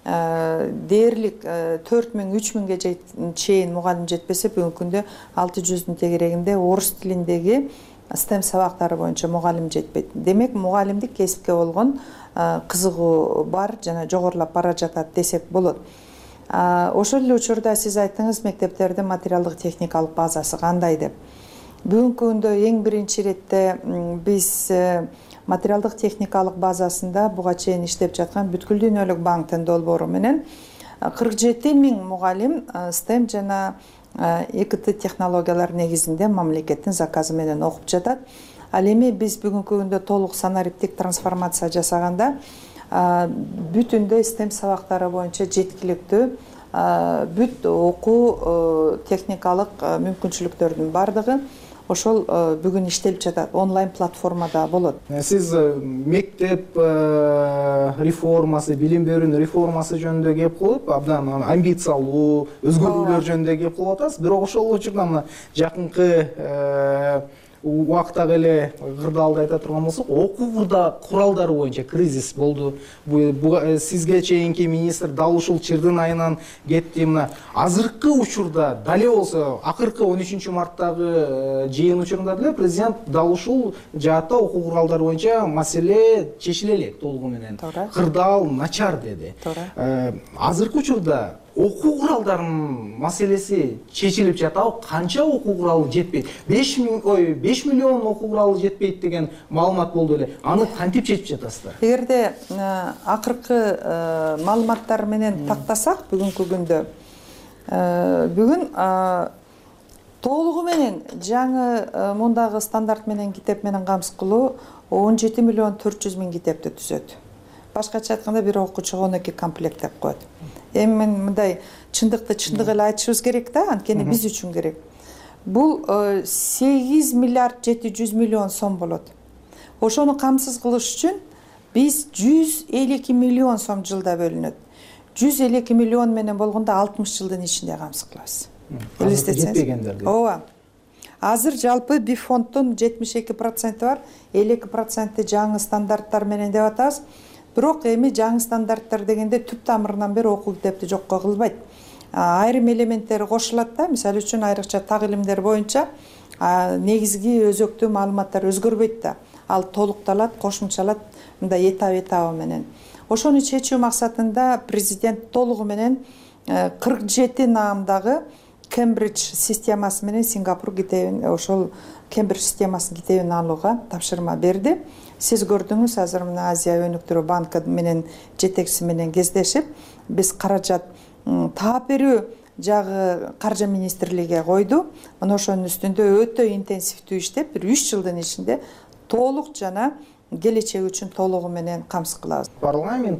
Speaker 20: дээрлик 4000-3000ге чейин мугалим жетпесе, бүгүнкү күндө 600-дун тегерегинде орус тилиндеги STEM сабактары боюнча мугалим жетпейт. Демек, мугалимдик кесипке болгон кызыгуу бар жана жогорулап бара жатат десек болот. Ошол эле учурда сиз айттыңыз, мектептердин материалдык техникалык базасы кандай деп. Бүгүнкү күндө эң биринчи иретте биз материалдык техникалык базасында буга чейин иштеп жаткан бүткүл дүйнөлүк банктын долбоору менен 47 000 мугалим STEM жана ЭКТ технологиялар негизинде мамлекеттин заказы менен окуп жатат. Ал эми биз бүгүнкү күндө толук санариптик трансформация жасаганда бүтүндөй STEM сабактары боюнча жеткиликтүү бүт окуу техникалык мүмкүнчүлүктөрдүн бардыгы ошол бүгүн иштелип жатат. Онлайн платформада болот.
Speaker 19: Сиз мектеп реформасы, билим берүүнүн реформасы жөнүндө кеп кылып, абдан амбициялуу өзгөрүүлөр жөнүндө кеп кылып атасыз. Бирок ошол учурда мына жакынкы убактагы эле кырдаалды айта турган болсок, окуу куралдары боюнча кризис болду. Сизге чейинки министр Далушул Чырдын айынан кетти. Мына азыркы учурда дале болсо, акыркы 13 марттагы жыйын учурунда деле президент Далушул жаатта окуу куралдары боюнча маселе чечиле элек толугу менен. Кырдаал начар деди. Азыркы учурда окуу куралдарынын маселеси чечилип жатабы? Канча окуу куралы жетпейт? 5 миллион окуу куралы жетпейт деген маалымат болду эле. Аны кантип чечип жатасыздар?
Speaker 20: Эгерде акыркы маалыматтар менен тактасак, бүгүнкү күндө бүгүн толугу менен жаңы мундагы стандарт менен китеп менен камсыз кылуу 17 миллион 400 000 китепти түзөт. Башкача айтканда бир окуучуга 12 комплект деп коет. Эми мен мындай чындыкты чындык эле айтышыбыз керек да, анткени биз үчүн керек. Бул 8 миллиард 700 миллион сом болот. Ошону камсыз кылыш үчүн биз 152 миллион сом жылда бөлүнөт. 152 миллион менен болгондо 60 жылдын ичинде камсыз кылабыз. Элестетсеңиз. Ооба. Азыр жалпы биф фонддун 72% бар, 52% жаңы стандарттар менен деп атабыз. Бирок эми жаңы стандарттар дегенде түп тамырынан бери окуу китепти жокко кылбайт. Айрым элементтери кошулат да, мисалы үчүн айрыкча так илимдер боюнча негизги өзөктүү маалыматтар өзгөрбөйт да. Ал толукталат, кошумчалат, мындай этап менен. Ошону чечүү максатында президент толугу менен 47 наамдагы Кембридж системасы менен Сингапур китебин, ошол Кембридж системасынын китебин алууга тапшырма берди. Сиз көрдүңүз, азыр мына Азия өнүктүрүү банкы менен жетекчиси менен кездешип, биз каражат таап берүү жагы каржы министрлиgiге койду. Мына ошонун үстүндө өтө интенсивдүү иштеп, бир 3 жылдын ичинде толук жана келечек үчүн толугу менен камсыз кылабыз.
Speaker 19: Парламент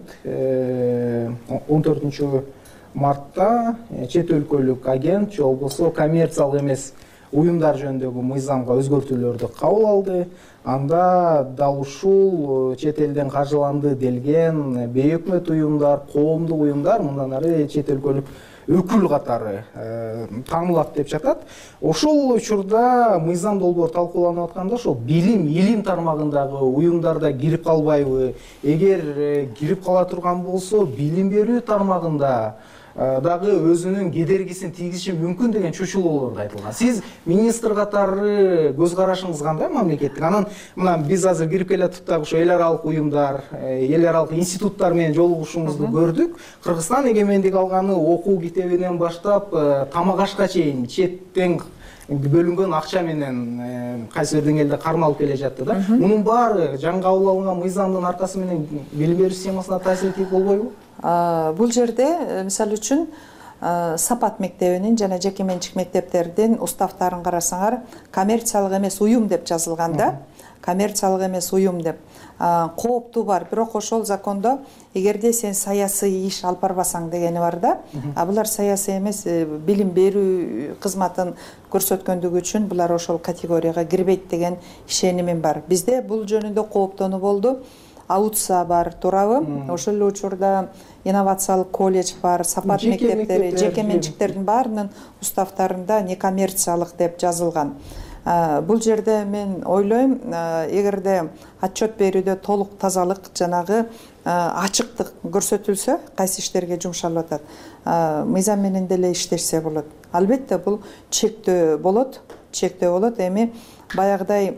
Speaker 19: 14 мартта чет өлкөлүк агент же болбосо коммерциялык эмес уюмдар жөнүндөгү мыйзамга өзгөртүүлөрдү кабыл алды. Анда дал ушул чет элден каржыланды делген бейөкмөт уюмдар, коомдук уюмдар мындан ары чет өлкөлүк өкүл катары таанылат деп жатат. Ошол учурда мыйзам долбоор талкууланып атканда ошол илим тармагындагы уюмдарда кирип калбайбы? Эгер кирип кала турган болсо, билим берүү тармагында дагы өзүнүн кедергисин тийгизиши мүмкүн деген чочулоолор да айтылган. Сиз министр катары көз карашыңыз кандай мамлекеттик? Анан мына биз азыр кирип келатып дагы ошо эл аралык уюмдар, эл аралык институттар менен жолугушуңузду көрдүк. Кыргызстан эгемендик алганы окуу китебинен баштап тамак ашка чейин четтен бөлүнгөн акча менен кайсы бир деңгээлде кармалып келе жатты да. Мунун баары жаңы кабыл алынган мыйзамдын аркасы менен билим берүү системасына таасир тийип болбойбу?
Speaker 20: Бул жерде мисалы үчүн Сапат мектебинин жана жеке менчик мектептердин уставтарын карасаңар, коммерциялык эмес уюм деп жазылган да. Коммерциялык эмес уюм деп. Кооптуу бар, бирок ошол закондо эгерде сен саясий иш алып барбасаң дегени бар да. Булар саясий эмес, билим берүү кызматын көрсөткөндүгү үчүн булар ошол категорияга кирбейт деген ишенимим бар. Бизде бул жөнүндө кооптонуу болду. АУЦа бар, туурабы? Ошол эле учурда инновациялык колледж бар, Сапат мектептери, жеке менчиктердин баарынын уставтарында некоммерциялык деп жазылган. Бул жерде мен ойлойм, эгерде отчет берүүдө толук тазалык, жанагы ачыктык көрсөтүлсө, кайсы иштерге жумшалып атат, мыйзам менен деле иштешсе болот. Албетте бул чектөө болот. Эми баягыдай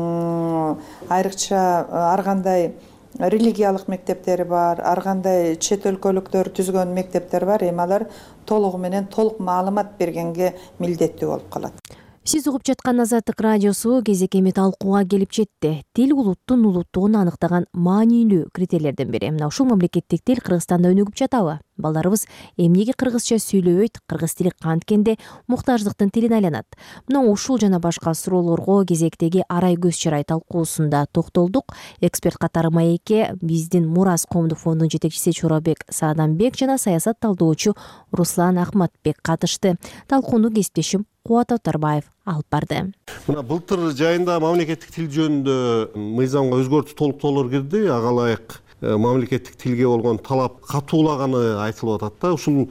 Speaker 20: айрыкча ар кандай религиялык мектептери бар, ар кандай чет өлкөлүктөр түзгөн мектептер бар. Эми алар толугу менен толук маалымат бергенге милдеттүү болуп калат.
Speaker 1: Сиз угуп жаткан Азаттык радиосу кезек эми талкууга келип жетти. Тил улуттун улуттугун аныктаган маанилүү критерийлерден бири. Мына ушул мамлекеттик тил Кыргызстанда өнүгүп жатабы? Балдарыбыз эмнеге кыргызча сүйлөбөйт? Кыргыз тили канткенде муктаждыктын тилине айланат. Мына ушул жана башка суроолорго кезектеги Арай көз чарай талкуусунда токтолдук. Эксперт катары маекке биздин Мурас коомдук фондунун жетекчиси Чоробек Саадамбек жана саясат талдоочу Руслан Ахматбек катышты. Талкууну кесиптешим Кубат Отарбаев алып барды.
Speaker 21: Мына былтыр жайында мамлекеттик тил жөнүндө мыйзамга өзгөртүү толуктоолор кирди. Ага ылайык мамлекеттик тилге болгон талап катуулаганы айтылып атат да. Ушул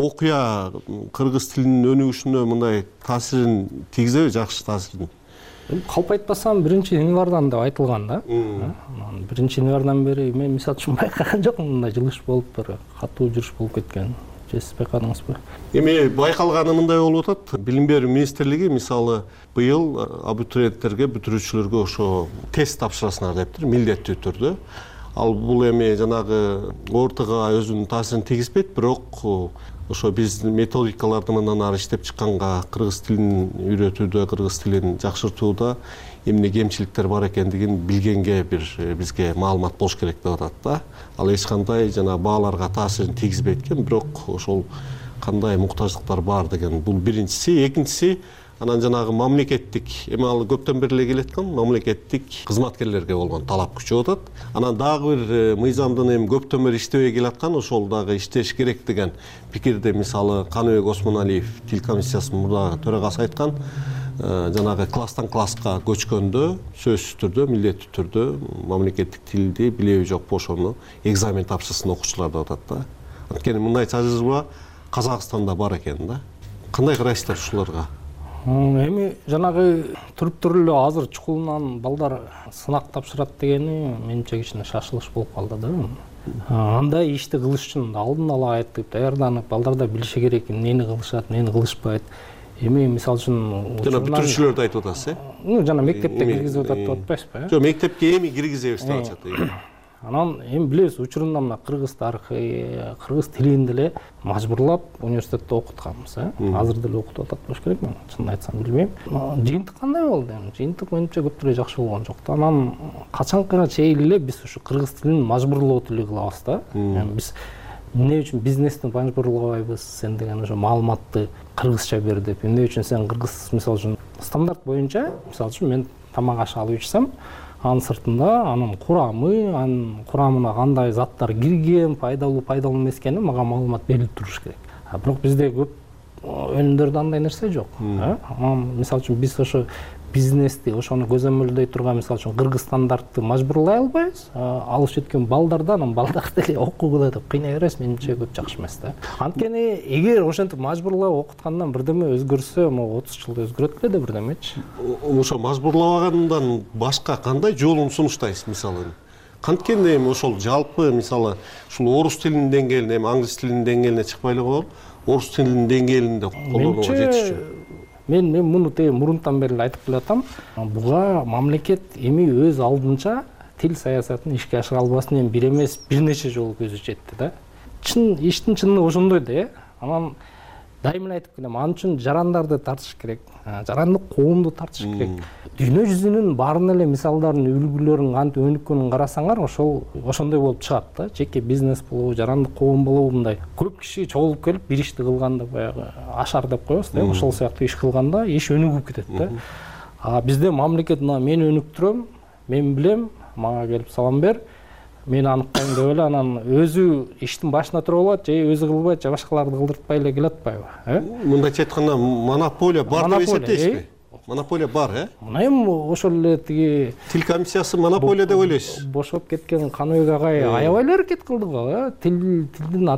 Speaker 21: окуя кыргыз тилинин өнүгүшүнө мындай таасирин тийгизеби, жакшы таасирин?
Speaker 22: Калп айтпасам 1-январдан деп айтылган да. 1-январдан бери мен мисалы үчүн байкаган жокмун, мындай жылыш болуп бир катуу жүрүш болуп кеткен. Сиз байкадыңызбы?
Speaker 21: Эми байкалганы мындай болуп атат. Билим берүү министрлиги мисалы быйыл абитуриенттерге, бүтүрүүчүлөргө ошо тест тапшырасыңар дептир, милдеттүү түрдө. Ал бул эми жанагы ортага өзүнүн таасирин тийгизбейт, бирок ошо биз методикаларды мындан ары иштеп чыкканга кыргыз тилин үйрөтүүдө, кыргыз тилин жакшыртууда эмне кемчиликтер бар экендигин билгенге бизге маалымат болуш керек деп атат да. Ал эч кандай жана бааларга таасирин тийгизбейт экен, бирок ошол кандай муктаждыктар бар деген бул биринчиси. Экинчиси, анан жанагы мамлекеттик, эми ал көптөн бери эле келаткан мамлекеттик кызматкерлерге болгон талап күчөп атат. Анан дагы бир мыйзамдын эми көптөн бери иштебей келаткан, ошол дагы иштеш керек деген пикирди мисалы Каныбек Осмоналиев тил комиссиясынын мурдагы төрагасы айткан. Жанагы класстан класска көчкөндө сөзсүз түрдө, милдеттүү түрдө мамлекеттик тилди билеби жокпу ошону экзамен тапшырсын окуучулар деп атат да. Анткени мындай тажрыйба Казакстанда бар экен да. Кандай карайсыздар ушуларга?
Speaker 22: Эми жанагы туруп эле азыр чукулунан балдар сынак тапшырат дегени менимче кичине шашылыш болуп калды да. Андай ишти кылыш үчүн алдын ала айтып, даярданып, балдар да билиши керек, эмнени кылышат, эмнени кылышпайт. Эми мисалы үчүн
Speaker 21: жана бүтүрүүчүлөрдү айтып атасыз,
Speaker 22: жана мектепте киргизип атат деп атпайсызбы?
Speaker 21: Жок, мектепке эми киргизебиз деп атышат.
Speaker 22: Анан эми билебиз, учурунда мына кыргыз тарыхы, кыргыз тилин деле мажбурлап университетте окутканбыз, азыр деле окутуп атат болуш керек, мен чынын айтсам билбейм. Жыйынтык кандай болду эми? Жыйынтык менимче көп деле жакшы болгон жок да. Анан качанкыга чейин эле биз ушу кыргыз тилин мажбурлоо тили кылабыз да. Биз эмне үчүн бизнести мажбурлабайбыз, сен деген ошо маалыматты кыргызча бер деп. Эмне үчүн сен кыргыз мисалы үчүн стандарт боюнча, мисалы үчүн мен тамак аш алып ичсем, анын сыртында анын курамы, анын курамына кандай заттар кирген, пайдалуу пайдалуу эмес экени мага маалымат берилип туруш керек. Бирок бизде көп өнүмдөрдө андай нерсе жок. Мисалы үчүн биз ошо бизнести ошону көзөмөлдөй турган, мисалы үчүн кыргыз стандартты мажбурлай албайбыз. Алып жеткен балдарда анан балдар деле окугула деп кыйнай беребиз, менимче көп жакшы эмес да. Анткени эгер ошентип мажбурлап окуткандан бирдеме өзгөрсө, могу 30 жылда өзгөрөт эле да бирдемечи.
Speaker 21: Ошо мажбурлагандан башка кандай жолун сунуштайсыз мисалы? Канткенде эми ошол жалпы мисалы ушул орус тилинин деңгээлине, эми англис тилинин деңгээлине чыкпай эле коелу, орус тилинин деңгээлинде колдонууга жетишчү.
Speaker 22: Мен муну мурунтан бери айтып келатам. Буга мамлекет эми өз алдынча тил саясатын ишке ашыра албасын эми бир эмес бир нече жолу көзү жетти да. Иштин чыны ошондой да. Анан дайыма айтып келем, ал үчүн жарандарды тартыш керек, жарандык коомду тартыш керек. Дүйнө жүзүнүн баарын эле мисалдарын, үлгүлөрүн кантип өнүккөнүн карасаңар, ошондой болуп чыгат да. Жеке бизнес болобу, жарандык коом болобу, мындай көп киши чогулуп келип бир ишти кылганда, баягы ашар деп коебуз да, ошол сыяктуу иш кылганда иш өнүгүп кетет да. Бизде мамлекет мен өнүктүрөм, мен билем, мага келип салам бер, мен аныктайм деп эле анан өзү иштин башына туруп алат, же өзү кылбайт, же башкаларды кылдыртпай эле келатпайбы?
Speaker 21: Мындайча айтканда монополия бар деп эсептейсизби? Монополия бар,
Speaker 22: Мына эми ошол эле тиги
Speaker 21: тил комиссиясы монополия деп ойлойсуз.
Speaker 22: Бошоп кеткен Каныбек агай аябай эле аракет кылды го, тилдин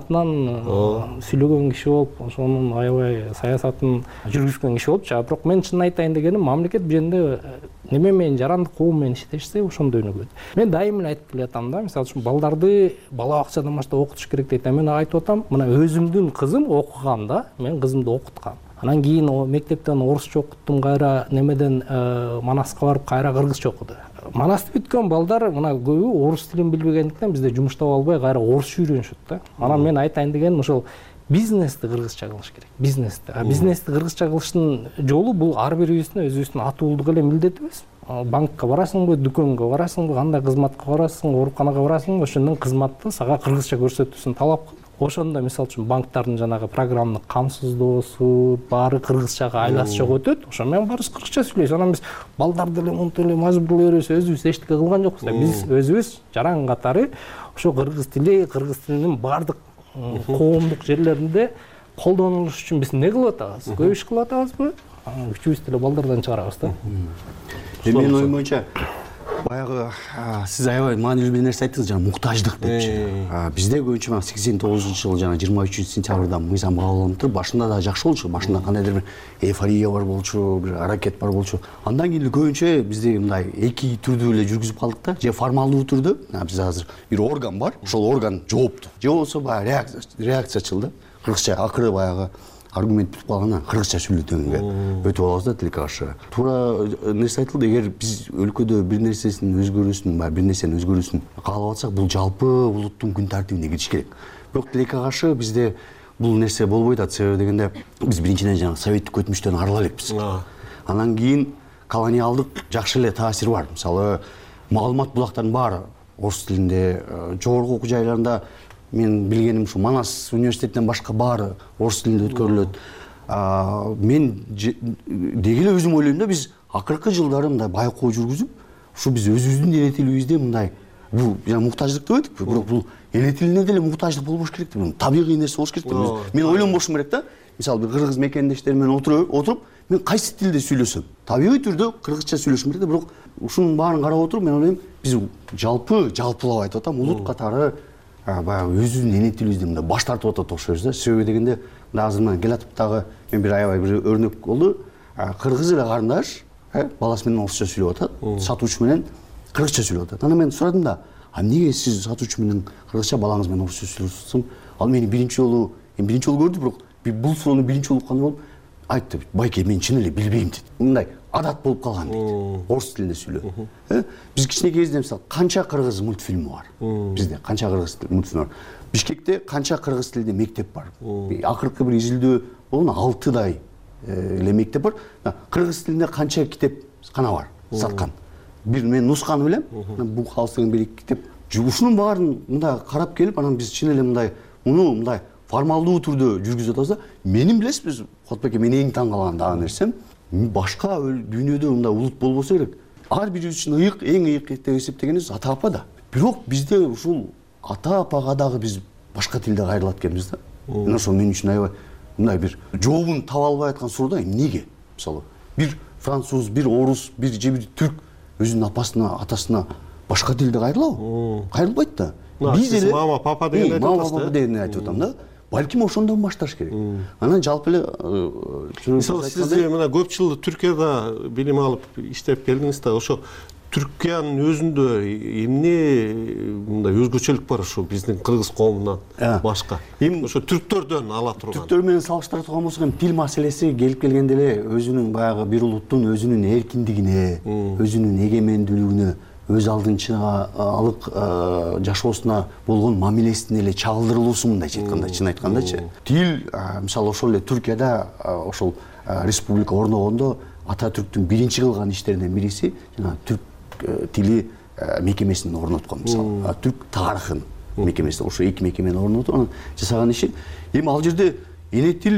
Speaker 22: атынан сүйлөгөн киши болуп, ошонун аябай саясатын жүргүзгөн киши болупчу. Бирок мен чын айтайын дегеним, мамлекет бул жерде неме менен жарандык коом менен иштешсе, ошондо өнүгөт. Мен дайыма айтып келатам да, мисалы үчүн балдарды бала бакчадан баштап окутуш керек дейт. Мен айтып атам, мына өзүмдүн кызым окуганда, мен кызымды окуткам. Анан кийин мектептен орусча окуттум, кайра немеден Манаска барып кайра кыргызча окуду. Манасты бүткөн балдар мына көбү орус тилин билбегендиктен бизде жумуштап албай кайра орусча үйрөнүшөт да. Анан мен айтайын дегеним ошол бизнести кыргызча кылыш керек. Бизнести кыргызча кылыштын жолу бул ар бирибиздин өзүбүздүн атуулдук эле милдетибиз. Банкка барасыңбы, дүкөнгө барасыңбы, кандай кызматка барасың, ооруканага барасыңбы, ошондон кызматты сага кыргызча көрсөтүүсүн талап кыл. Ошондо мисалы үчүн банктардын жанагы программалык камсыздоосу баары кыргызчага айласы жок өтөт. Ошо менен баарыбыз кыргызча сүйлөйбүз. Анан биз балдарды деле монтип эле мажбурлай беребиз, өзүбүз эчтеке кылган жокпуз да. Биз өзүбүз жаран катары ошо кыргыз тилинин баардык коомдук жерлеринде колдонулуш үчүн биз не кылып атабыз? Көп иш кылып атабызбы? Үчүбүз деле балдардан чыгарабыз да.
Speaker 2: Менин оюм боюнча баягы сиз аябай маанилүү бир нерсе айттыңыз, жана муктаждык депчи. Бизде көбүнчө 89-жылы жана 23-сентябрда мыйзам кабыл алынып туруп, башында да жакшы болчу, башында кандайдыр бир эйфория бар болчу, бир аракет бар болчу. Андан кийин көбүнчө бизде мындай эки түрдүү эле жүргүзүп калдык да. Же формалдуу түрдө, биз азыр бир орган бар, ошол орган жоопту. Же болбосо баягы реакциячыл да. Кыргызча акыры баягы аргумент бүтүп калгандан кыргызча сүйлөтөнгө өтүп алабыз да тилге каршы. Туура нерсе айтылды, эгер биз өлкөдө бир нерсесин өзгөрүүсүн, бир нерсенин өзгөрүүсүн каалап атсак, бул жалпы улуттун күн тартибине кириш керек. Бирок тилекке каршы бизде бул нерсе болбой атат. Себеби дегенде биз биринчиден жана советтик өтмүштөн арыла элекпиз. Анан кийин колониалдык жакшы эле таасир бар. Мисалы, маалымат булактардын баары орус тилинде, жогорку окуу жайларында мен билгеним ушу Манас университетинен башка баары орус тилинде өткөрүлөт. Мен деги эле өзүм ойлойм да, биз акыркы жылдары мындай байкоо жүргүзүп, ушу биз өзүбүздүн эне тилибизде мындай бул жана муктаждык деп айттык, бирок бул эне тилине деле муктаждык болбош керек деп, табигый нерсе болуш керек деп. Мен ойлонбошум керек да. Мисалы бир кыргыз мекендештер менен отуруп, мен кайсы тилде сүйлөсөм? Табигый түрдө кыргызча сүйлөшүм керек да, бирок ушунун баарын карап отуруп, мен ойлойм, биз жалпылап айтып атам, улут катары баягы өзүбүздүн эне тилибизди мындай баш тартып атат окшойбуз да. Себеби дегенде азыр мына келатып дагы мен бир аябай бир өрнөк болду. Кыргыз эле карындаш баласы менен орусча сүйлөп атат, сатуучу менен кыргызча сүйлөп атат. Анан мен сурадым да, эмнеге сиз сатуучу менен кыргызча, балаңыз менен орусча сүйлөп атасың? Ал мени биринчи жолу көрдү, бирок бул суроону биринчи жолу уккандай болуп айтты, байке мен чын эле билбейм дейт. Мындай адат болуп калган дейт, орус тилинде сүйлөө. Биз кичинекейибизде мисалы канча кыргыз мультфильми бар? Бизде канча кыргыз мультфильми бар? Бишкекте канча кыргыз тилде мектеп бар? Акыркы бир изилдөө болгон 6дай эле мектеп бар. Кыргыз тилинде канча китепкана бар саткан? Бир мен нусканы билем, бул халыстын бир китеп. Ушунун баарын мындай карап келип, анан биз чын эле мындай формалдуу түрдө жүргүзүп атабыз да. Менин билесизби, Кодбеке, мен эң таң калган дагы нерсем, башка дүйнөдө мындай улут болбосо керек. ар бирибиз үчүн ыйык, эң ыйык деп эсептегенибиз ата апа да. Бирок бизде ушул ата апага дагы биз башка тилде кайрылат экенбиз да. Мына ошол мен үчүн аябай мындай бир жообун таба албай аткан суроо да. Эмнеге? Мисалы, бир француз, бир орус, бир же бир түрк өзүнүн апасына, атасына башка тилде кайрылабы? Кайрылбайт да. Биз эле
Speaker 21: мама, папа деген айтып атасыз да.
Speaker 2: Мама, папа деген айтып атам да. Балким ошондон башташ керек. Анан жалпы эле
Speaker 21: мисалы сиз мына көп жыл Түркияда билим алып иштеп келдиңиз да, ошо Түркиянын өзүндө эмне мындай өзгөчөлүк бар ошо биздин кыргыз коомунан башка? Эми ошо түрктөрдөн ала турган.
Speaker 2: Түрктөр менен салыштыра турган болсок, эми тил маселеси келип келгенде эле өзүнүн баягы бир улуттун өзүнүн эркиндигине, өзүнүн эгемендүүлүгүнө, өз алдынчалык жашоосуна болгон мамилесине эле чагылдырылуусу мындайча айтканда, чын айткандачы. Тил мисалы ошол эле Түркияда ошол республика орногондо Ататүрктүн биринчи кылган иштеринен бириси жана түрк тили мекемесин орноткон, мисалы түрк тарыхын мекемесин, ошо эки мекемени орнотуп анан жасаган иши. Эми ал жерде эне тил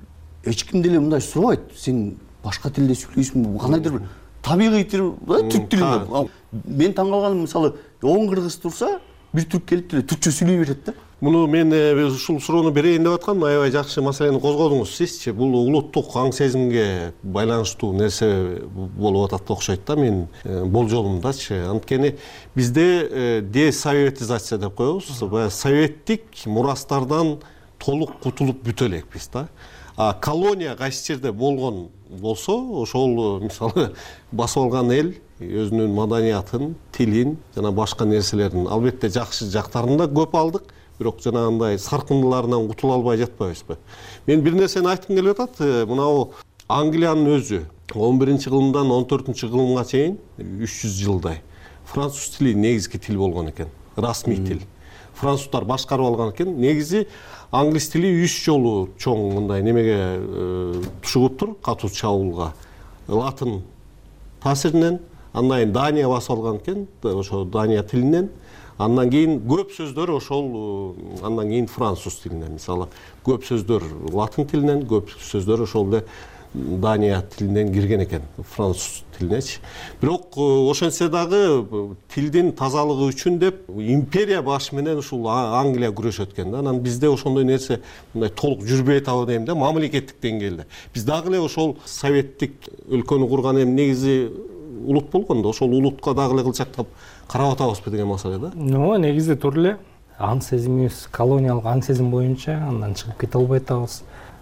Speaker 2: эч ким деле мындай сурабайт, сен башка тилде сүйлөйсүңбү, кандайдыр бир табигый тил түрк тилинде. Мен таң калганым, мисалы 10 кыргыз турса, бир түрк келип деле түркчө сүйлөй берет да.
Speaker 21: Муну мен ушул суроону берейин деп аткам, аябай жакшы маселени козгодуңуз. Сизчи бул улуттук аң сезимге байланыштуу нерсе болуп атат окшойт да, мен болжолумдачы. Анткени бизде десоветизация деп коебуз, баягы советтик мурастардан толук кутулуп бүтө элекпиз да. Колония кайсы жерде болгон болсо, ошол мисалы басып алган эл өзүнүн маданиятын, тилин жана башка нерселерин албетте жакшы жактарын да көп алдык, бирок жанагындай саркындыларынан кутула албай жатпайбызбы? Мен бир нерсени айткым келип атат. Мынау Англиянын өзү 11-кылымдан 14-кылымга чейин 300 жылдай француз тили негизги тил болгон экен, расмий тил. Француздар башкарып алган экен. Негизи англис тили 3 жолу чоң мындай немеге тушугуптур, катуу чабуулга. Латын таасиринен, андан кийин Дания басып алган экен, ошо Дания тилинен. Андан кийин көп сөздөр ошол андан кийин француз тилинен. Мисалы, көп сөздөр латын тилинен, көп сөздөр ошол эле Дания тилинен кирген экен, француз тилинечи. Бирок ошентсе дагы тилдин тазалыгы үчүн деп империя башы менен ушул Англия күрөшөт экен да. Анан бизде ошондой нерсе мындай толук жүрбөй атабы дейм да, мамлекеттик деңгээлде. Биз дагы эле ошол советтик өлкөнү курган эми негизи улут болгон да, ошол улутка дагы эле кылчактап карап атабызбы деген маселе да.
Speaker 22: Негизи тур эле аң сезимибиз, колониялык аң сезим боюнча андан чыгып кете албай атабыз.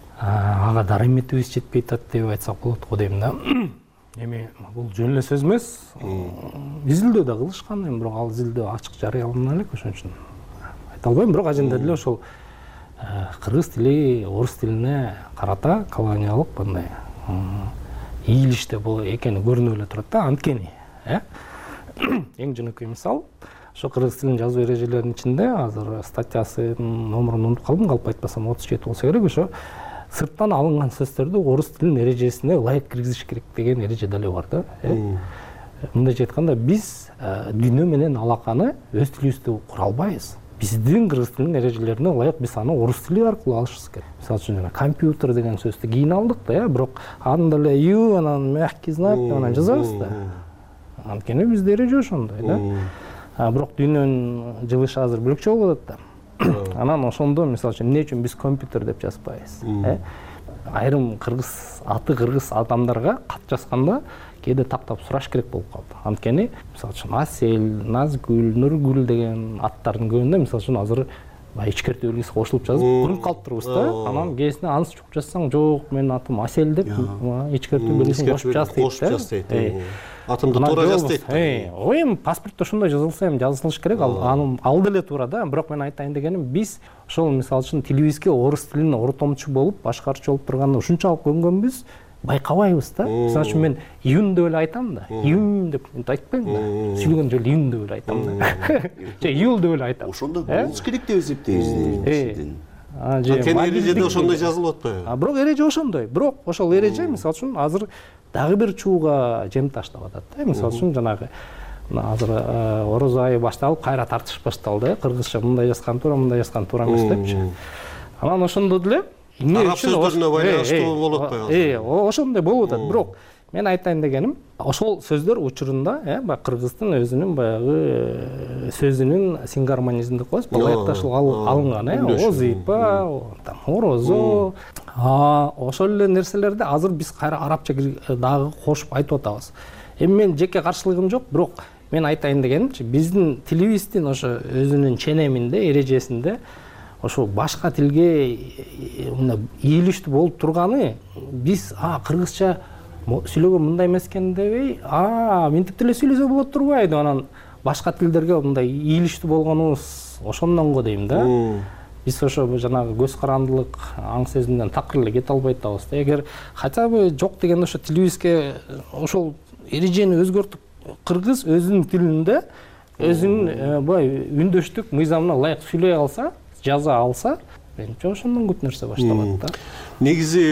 Speaker 22: Ага дарыметибиз жетпей атат деп айтсак болот го дейм да. Эми бул жөн эле сөз эмес. Изилдөө да кылышкан, эми бирок ал изилдөө ачык жарыялана элек, ошон үчүн айта албайм. Бирок аженде деле ошол кыргыз тили, орус тилине карата колониялык мындай ийилиште бул экени көрүнүп эле турат да. Анткени, эң жөнөкөй мисал, ошо кыргыз тилинин жазуу эрежелеринин ичинде азыр статьясынын номерун унутуп калдым, калп айтпасам 37 болсо керек, ошо сырттан алынган сөздөрдү орус тилинин эрежесине ылайык киргизиш керек деген эреже деле бар да. Мындайча айтканда, биз дүйнө менен алаканы өз тилибизде кура албайбыз. Биздин кыргыз тилинин эрежелерине ылайык биз аны орус тили аркылуу алышыбыз керек. Мисалы үчүн компьютер деген сөздү кийин алдык да, бирок аны деле ю, анан мягкий знак деп анан жазабыз да. Анткени бизде эреже ошондой да. Бирок дүйнөнүн жылышы азыр бөлөкчө болуп атат да. Анан ошондо мисалы үчүн эмне үчүн биз компьютер деп жазбайбыз? Айрым аты кыргыз адамдарга кат жазганда кээде тактап сураш керек болуп калды. Анткени мисалы үчүн Асел, Назгүл, Нургүл деген аттардын көбүндө мисалы үчүн азыр ичкертүү белгиси кошулуп жазып көрүнүп калып турбуз да. Анан кээсине ансы жок жазсаң, жок, менин атым Асел деп ичкертүү белгисин кошуп жаз дейт.
Speaker 21: Атымды туура жаз дейт.
Speaker 22: Эми паспортто ошондой жазылса, эми жазылыш керек. Ал деле туура да. Бирок мен айтайын дегеним, биз ошол мисалы үчүн тилибизге орус тилин ортомчу болуп, башкарчу болуп турганда ушунчалык көнгөнбүз, байкабайбыз да. Мисалы үчүн мен июнь деп эле айтам да. Июнь деп айтпайм да. Сүйлөгөн жолу июнь деп эле айтам да. Же июль деп эле айтам.
Speaker 2: Ошондо болуш керек деп эсептейбиз.
Speaker 21: Анткени эрежеде ошондой жазылып атпайбы?
Speaker 22: Бирок эреже ошондой. Бирок ошол эреже мисалы үчүн азыр дагы бир чууга жем таштап атат да. Мисалы үчүн жанагы азыр ороз айы башталып, кайра тартыш башталды. Кыргызча мындай жазган туура, мындай жазган туура эмес депчи. Анан ошондо деле
Speaker 21: араб сөздөрүнө байланыштуу болуп атпайбы?
Speaker 22: Ошондой болуп атат. Бирок мен айтайын дегеним ошол сөздөр учурунда баягы кыргыздын өзүнүн баягы сөзүнүн сингармонизм деп коебуз балаякташылып алынган о зыйпа там орозо ошол эле нерселерди азыр биз кайра арабча дагы кошуп айтып атабыз. Эми мен жеке каршылыгым жок, бирок мен айтайын дегенимчи биздин тилибиздин ошо өзүнүн ченеминде, эрежесинде ошо башка тилге мына ийилиштүү болуп турганы биз кыргызча сүйлөгөн мындай эмес экен дебей, мынтип деле сүйлөсө болот турбайбы деп анан башка тилдерге мындай ийилиштүү болгонубуз ошондон го дейм да. Биз ошо жанагы көз карандылык, аң сезимден такыр эле кете албай атабыз да. Эгер хотя бы жок деген ошо тилибизге ошол эрежени өзгөртүп кыргыз өзүнүн тилинде өзүнүн үндөштүк мыйзамына ылайык сүйлөй алса, жаза алса, менимче ошондон көп нерсе башталат да.
Speaker 21: Негизи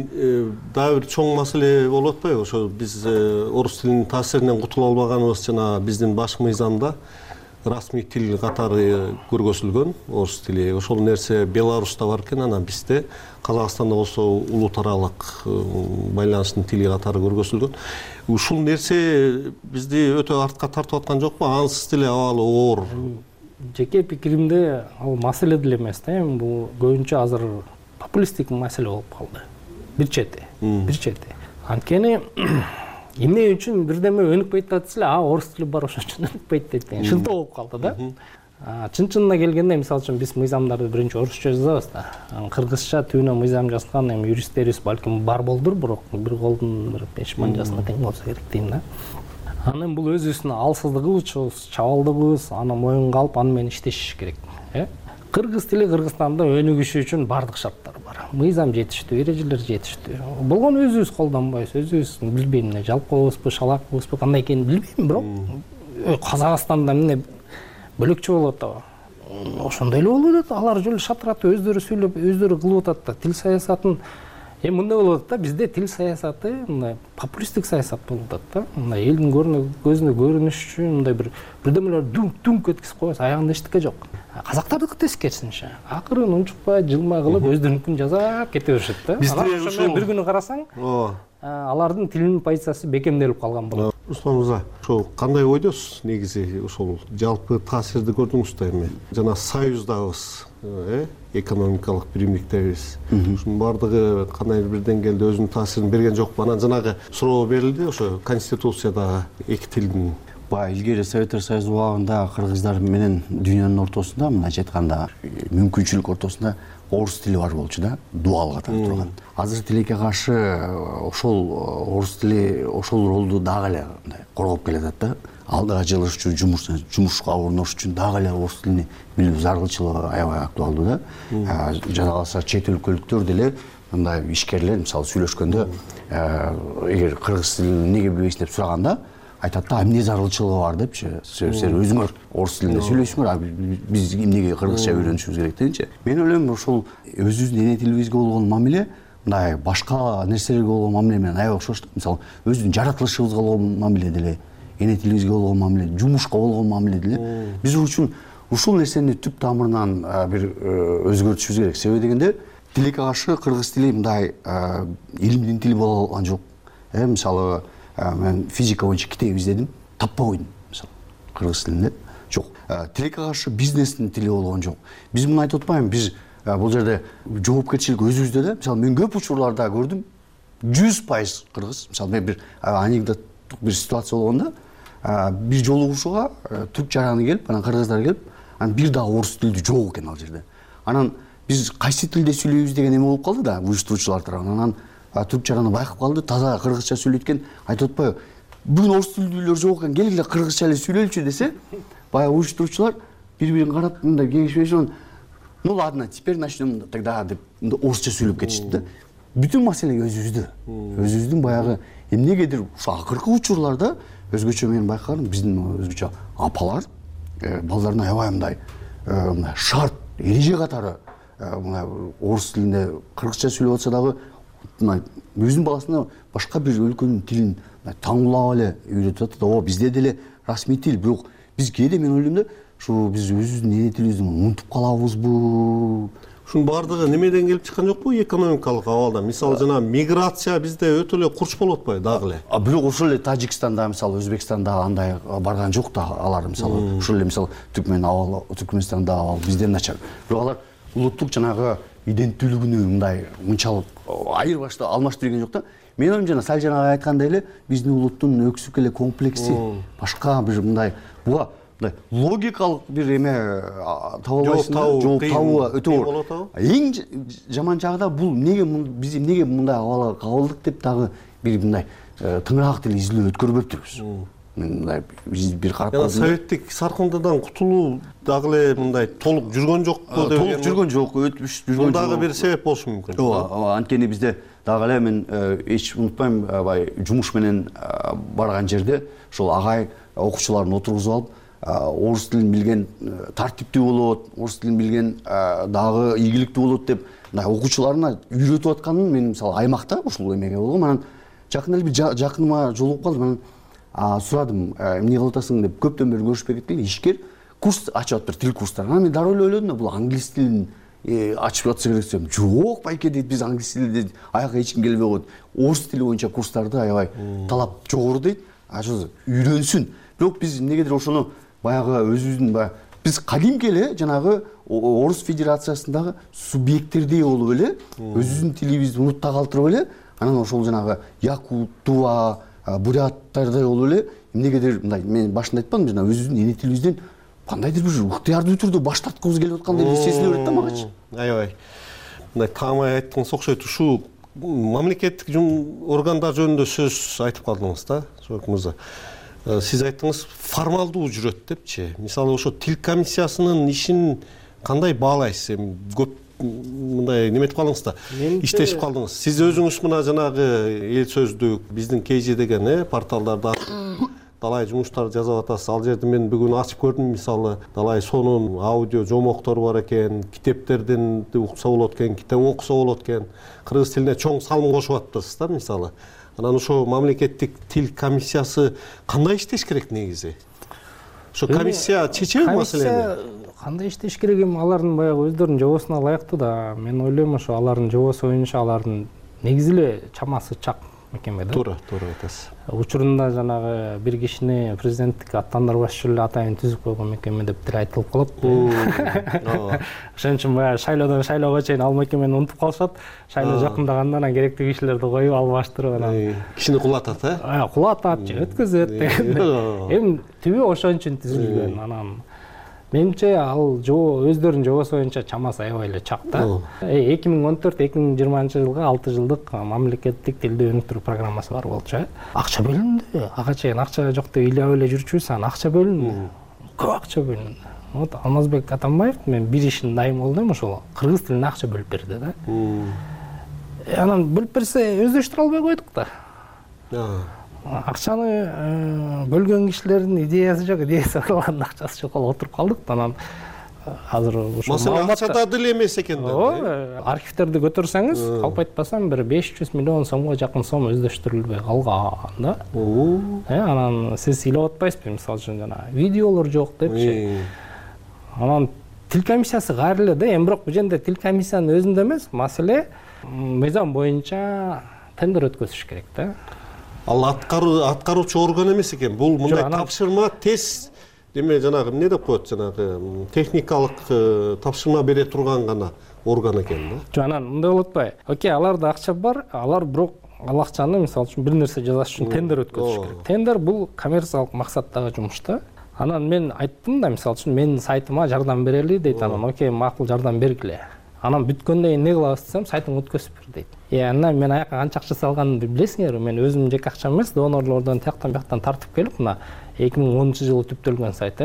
Speaker 21: дагы бир чоң маселе болуп атпайбы? Ошо биз орус тилинин таасиринен кутула албаганыбыз жана биздин баш мыйзамда расмий тил катары көргөзүлгөн орус тили. Ошол нерсе Беларуста бар экен, анан бизде Казакстанда болсо улуу таралык байланыштын тили катары көргөзүлгөн. Ушул нерсе бизди өтө артка тартып аткан жокпу? Ансыз деле абалы оор.
Speaker 22: Жеке пикиримде ал маселе деле эмес да, эми бул көбүнчө азыр популисттик маселе болуп калды. Бир чети. Анткени эмне үчүн бирдеме өнүкпөйт атса эле, орус тили бар ошон үчүн өнүкпөйт деген шылтоо болуп калды да. Чын-чынына келгенде, мисалы үчүн биз мыйзамдарды биринчи орусча жазабыз да. Кыргызча түбүнөн мыйзам жазган эми юристтерибиз балким бар болдур, бирок бир колдун бир 5 манжасына тең болсо керек дейм да. Анын бул өзүбүздүн алсыздыгыбыз, чабалдыгыбыз, аны моюнга алып, аны менен иштешиш керек. Кыргыз тили Кыргызстанда өнүгүшү үчүн бардык шарттар бар. Мыйзам жетиштүү, эрежелер жетиштүү. Болгон өзүбүз колдонбойбуз, өзүбүз билбейм эмне жалпыбызбы, шалакпызбы, кандай экенин билбейм, бирок Казакстанда эмне бөлөкчө болуп атабы? Ошондой эле болуп атат. Алар жөн шатыратып өздөрү сүйлөп, өздөрү кылып атат да. Тил саясатын эми мындай болуп атат да, бизде тил саясаты мындай популисттик саясат болуп атат да. Мындай элдин көзүнө көрүнүш үчүн мындай бирдемелер дүңк эткизип коебуз, аягында эчтеке жок. Казактардыкы тескерисинче. Акырын унчукпай, жылмай кылып өздөрүнүкүн жасап кете беришет да. Бизде бир күнү карасаң, алардын тилинин позициясы бекемделип калган болот.
Speaker 21: Руслан мырза, ошол кандай ойдосуз негизи ошол жалпы таасирди көрдүңүз да эми? Жана союздабыз, экономикалык биримдиктебиз. Ушунун бардыгы кандай бир деңгээлде өзүнүн таасирин берген жокпу? Анан жанагы суроо берилди, ошо конституцияда эки тилдин
Speaker 2: илгери Советтер Союзу убагында кыргыздар менен дүйнөнүн ортосунда, мындайча айтканда, мүмкүнчүлүк ортосунда орус тили бар болчу да, дуал катары турган. Азыр тилекке каршы ошол орус тили ошол ролду дагы эле коргоп келатат да. Алдыга жылыш үчүн, жумушка орнош үчүн дагы эле орус тилини билүү зарылчылыгы аябай актуалдуу да. Жана калса чет өлкөлүктөр деле мындай ишкерлер мисалы сүйлөшкөндө эгер кыргыз тилин эмнеге билбейсиң деп сураганда айтат да, эмне зарылчылыгы бар депчи. Силер өзүңөр орус тилинде сүйлөйсүңөр, биз эмнеге кыргызча үйрөнүшүбүз керек дегенчи. Мен ойлойм, ошол өзүбүздүн эне тилибизге болгон мамиле мындай башка нерселерге болгон мамиле менен аябай окшош. Мисалы, өзүбүздүн жаратылышыбызга болгон мамиле деле, эне тилибизге болгон мамиле, жумушка болгон мамиле деле. Биз үчүн ушул нерсени түп тамырынан бир өзгөртүшүбүз керек. Себеби дегенде, тилекке каршы кыргыз тили мындай илимдин тили боло алган жок. Мисалы, мен физика боюнча китеп издедим, таппай койдум, мисалы, кыргыз тилинде жок. Тилекке каршы бизнестин тили болгон жок. Биз муну айтып атпайбы, биз бул жерде жоопкерчилик өзүбүздө да. Мисалы, мен көп учурларда көрдүм, 100% кыргыз. Мисалы, мен бир анекдоттук бир ситуация болгондо, бир жолугушууга түрк жараны келип, анан кыргыздар келип, анан бир дагы орус тилдүү жок экен ал жерде. Анан биз кайсы тилде сүйлөйбүз деген эме болуп калды да, уюштуруучулар тарабынан. Анан түрк жараны байкап калды, таза кыргызча сүйлөйт экен, айтып атпайбы, бүгүн орус тилдүүлөр жок экен, келгиле кыргызча эле сүйлөйлүчү десе, баягы уюштуруучулар бири-бирин карап, мындай кеңешмешип, ну ладно, теперь начнем тогда деп орусча сүйлөп кетишти да. Бүтүн маселе өзүбүздө. Өзүбүздүн баягы эмнегедир ушу акыркы учурларда өзгөчө мен байкаганым, биздин өзгөчө апалар балдарына аябай мындай шарт, эреже катары мындай орус тилинде кыргызча сүйлөп атса дагы өзүнүн баласына башка бир өлкөнүн тилин таңуулап эле үйрөтүп атат. О, бизде деле расмий тил, бирок биз кээде мен ойлойм да, ушу биз өзүбүздүн эне тилибизди унутуп калабызбы,
Speaker 21: Ушунун баардыгы немеден келип чыккан жокпу? Экономикалык абалдан. Мисалы жана миграция бизде өтө эле курч болуп атпайбы дагы эле?
Speaker 2: Бирок ошол эле Тажикстанда, мисалы Өзбекстанда андай барган жок да алар, мисалы ошол эле мисалы Түркмөнстанда абал бизден начар. Бирок алар улуттук жанагы иденттүүлүгүнү мындай мынчалык айырбашта алмаштырып берген жок да. Мен оюм жана сал жанагы айткандай эле биздин улуттун өксүк эле комплекси башка бир мындай буга логикалык бир эме таба албайсың да, жол табуу өтө оор. Эң жаман жагы да бул биз эмнеге мындай абалга кабылдык деп дагы бир мындай тыңыраак деле изилдөө өткөрбөптүрбүз. Мындай биз бир карап
Speaker 21: калдык. Советтик саркындадан кутулуу дагы эле мындай толук жүргөн жокпу деп.
Speaker 2: Толук жүргөн жок, өтүш жүргөн жок.
Speaker 21: Дагы бир себеп болушу мүмкүн.
Speaker 2: Ооба, анткени бизде дагы эле мен эч унутпайм, жумуш менен барган жерде ошол агай окуучуларын отургузуп алып, орус тилин билген тартиптүү болот, орус тилин билген дагы ийгиликтүү болот деп окуучуларына үйрөтүп атканын мен мисалы аймакта ушул эмеге болгом. Анан жакында эле бир жакыныма жолугуп калдым. Анан сурадым, эмне кылып атасың деп, көптөн бери көрүшпөй кеткеле, ишкер курс ачып атыптыр, тил курстары. Анан мен дароо эле ойлодум да, бул англис тилин ачып атса керек десем, жок байке дейт, биз англис тилди аяка эч ким келбей коет. Орус тили боюнча курстарды аябай талап жогору дейт. Ошо үйрөнсүн. Бирок биз эмнегедир ошону баягы өзүбүздүн биз кадимки эле жанагы Орус Федерациясындагы субъекттердей болуп эле өзүбүздүн тилибизди унутта калтырып эле, анан ошол жанагы якут, тува, буряттардай болуп эле эмнегедир мындай мен башында айтпадым, жана өзүбүздүн эне тилибизден кандайдыр бир ыктыярдуу түрдө баш тарткыбыз келип аткандай эле сезиле берет да магачы.
Speaker 21: Аябай. Мындай таамай айткыңыз окшойт. Ушул мамлекеттик органдар жөнүндө сөз айтып калдыңыз да, Жогорку мырза. Сиз айттыңыз формалдуу жүрөт депчи. Мисалы ошо тил комиссиясынын ишин кандай баалайсыз? Көп мындай неметип калдыңыз да, иштешип калдыңыз. Сиз өзүңүз мына жанагы эл сөздүк, биздин KG деген порталдарда далай жумуштар жазып атасыз. Ал жерде мен бүгүн ачып көрдүм, мисалы далай сонун аудио жомоктор бар экен, китептерден укса болот экен, китеп окуса болот экен. Кыргыз тилине чоң салым кошуп атыптырсыз да, мисалы. Анан ошо мамлекеттик тил комиссиясы кандай иштеш керек негизи? Ошо комиссия чечеби маселени?
Speaker 22: Кандай иштеш керек эми алардын баягы өздөрүнүн жобосуна ылайыктуу да. Мен ойлойм ошо алардын жобосу боюнча алардын негизи эле чамасы чак мекеме да.
Speaker 21: Туура айтасыз.
Speaker 22: Учурунда жанагы бир кишини президенттикке аттандырбаш үчүн эле атайын түзүп койгон мекеме деп деле айтылып калат. Ошон үчүн баягы шайлоодон шайлоого чейин ал мекемени унутуп калышат. Шайлоо жакындаганда анан керектүү кишилерди коюп албаштырып анан
Speaker 21: кишини кулатат,
Speaker 22: кулатат же өткөзөт дегендей. Эми түбү ошон үчүн түзүлгөн. Анан менимче ал өздөрүнүн жобосу боюнча чамасы аябай эле чак да. 2014-2020 жылга 6 жылдык мамлекеттик тилди өнүктүрүү программасы бар болчу. Акча бөлүндү. Ага чейин акча жок деп ыйлап эле жүрчүбүз, анан акча бөлүндү. Көп акча бөлүндү. Вот Алмазбек Атамбаев мен бир ишин дайым болдум, ошол кыргыз тилине акча бөлүп берди да. Анан бөлүп берсе өздөштүрө албай койдук да. Акчаны бөлгөн кишилердин идеясы жок, идеясы алган акчасы жок, отуруп калдык. Анан азыр ошо
Speaker 21: акчада деле эмес экен да.
Speaker 22: Архивтерди көтөрсөңүз, калп айтпасам бир 500 миллион сомго жакын сом өздөштүрүлбөй калган да. Анан сиз ыйлап атпайсызбы, мисалы үчүн жана видеолор жок депчи. Анан тил комиссиясы кайры эле да, эми бирок бул жерде тил комиссиянын өзүндө эмес, маселе мыйзам боюнча тендер өткөзүш керек да.
Speaker 21: Ал аткаруучу орган эмес экен. Бул мындай тапшырма тез деме жанагы эмне деп коет, жанагы техникалык тапшырма бере турган гана орган экен да.
Speaker 22: Жок, анан мындай болуп атпайбы? Окей, аларда акча бар, алар бирок ал акчаны мисалы үчүн бир нерсе жасаш үчүн тендер өткөзүш керек. Тендер бул коммерциялык максаттагы жумуш да. Анан мен айттым да, мисалы үчүн менин сайтыма жардам берели дейт. Анан окей, макул жардам бергиле. Анан бүткөндөн кийин не кылабыз десем, сайтыңды өткөзүп бер дейт. Анан мен аяка канча акча салганын билесиңерби? Мен өзүмдүн жеке акчам эмес, донорлордон тияктан бияктан тартып келип, мына 2010-жылы түптөлгөн сайт.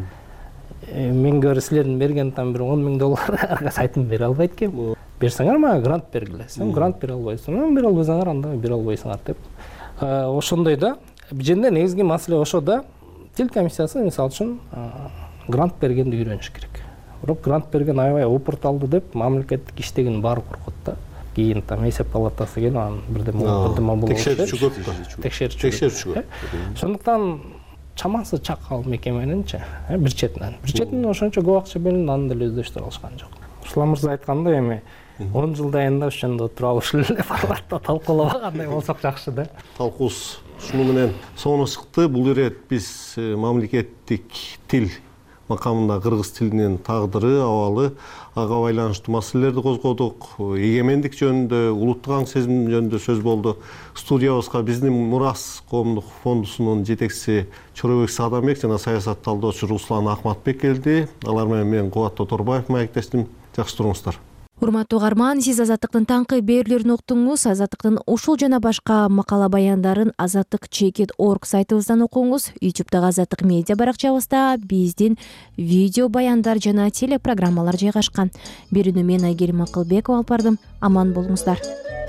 Speaker 22: Мен көрө силердин бергенден бир $10,000 сайтымды бере албайт экенмин. Берсеңер мага грант бергиле. Сен грант бере албайсың, бере албасаңар анда бере албайсыңар деп. Ошондой да. Бул жерде негизги маселе ошо да. Тил комиссиясы мисалы үчүн грант бергенди үйрөнүш керек. Бирок грант берген аябай опурталды деп мамлекеттик иштегенин баары коркот да. Кийин там эсеп палатасы келип анан бирдеме болот.
Speaker 21: Текшерүүчү көп да.
Speaker 22: Текшерүүчү көп. Ошондуктан чамасы чак ал мекеменинчи, бир четинен. Бир четинен ошончо көп акча бөлүнүп, анын деле өздөштүрө алышкан жок. руслан мырза айткандай эми 10 жылдан да ошондо туруп ушул эле форматта талкуулабагандай болсок жакшы да.
Speaker 21: Талкуубуз ушуну менен соңуна чыкты. Бул ирет биз мамлекеттик тил макамында кыргыз тилинин тагдыры, абалы, ага байланыштуу маселелерди козгодук. Эгемендик жөнүндө, улуттук аң сезим жөнүндө сөз болду. Студиябызга биздин Мурас коомдук фондусунун жетекчиси Чоробек Садамбек жана саясат талдоочу Руслан Акматбек келди. Алар менен мен Кубат Тоторбаев маектештим. Жакшы туруңуздар.
Speaker 1: Урматтуу угарман, сиз Азаттыктын таңкы берүүлөрүн уктуңуз. Азаттыктын ушул жана башка макала баяндарын azattik.org сайтыбыздан окуңуз. YouTube'дагы Азаттык медиа баракчабызда биздин видео баяндар жана телепрограммалар жайгашкан. Берүүнү мен Айгерим Акылбекова алып бардым. Аман болуңуздар.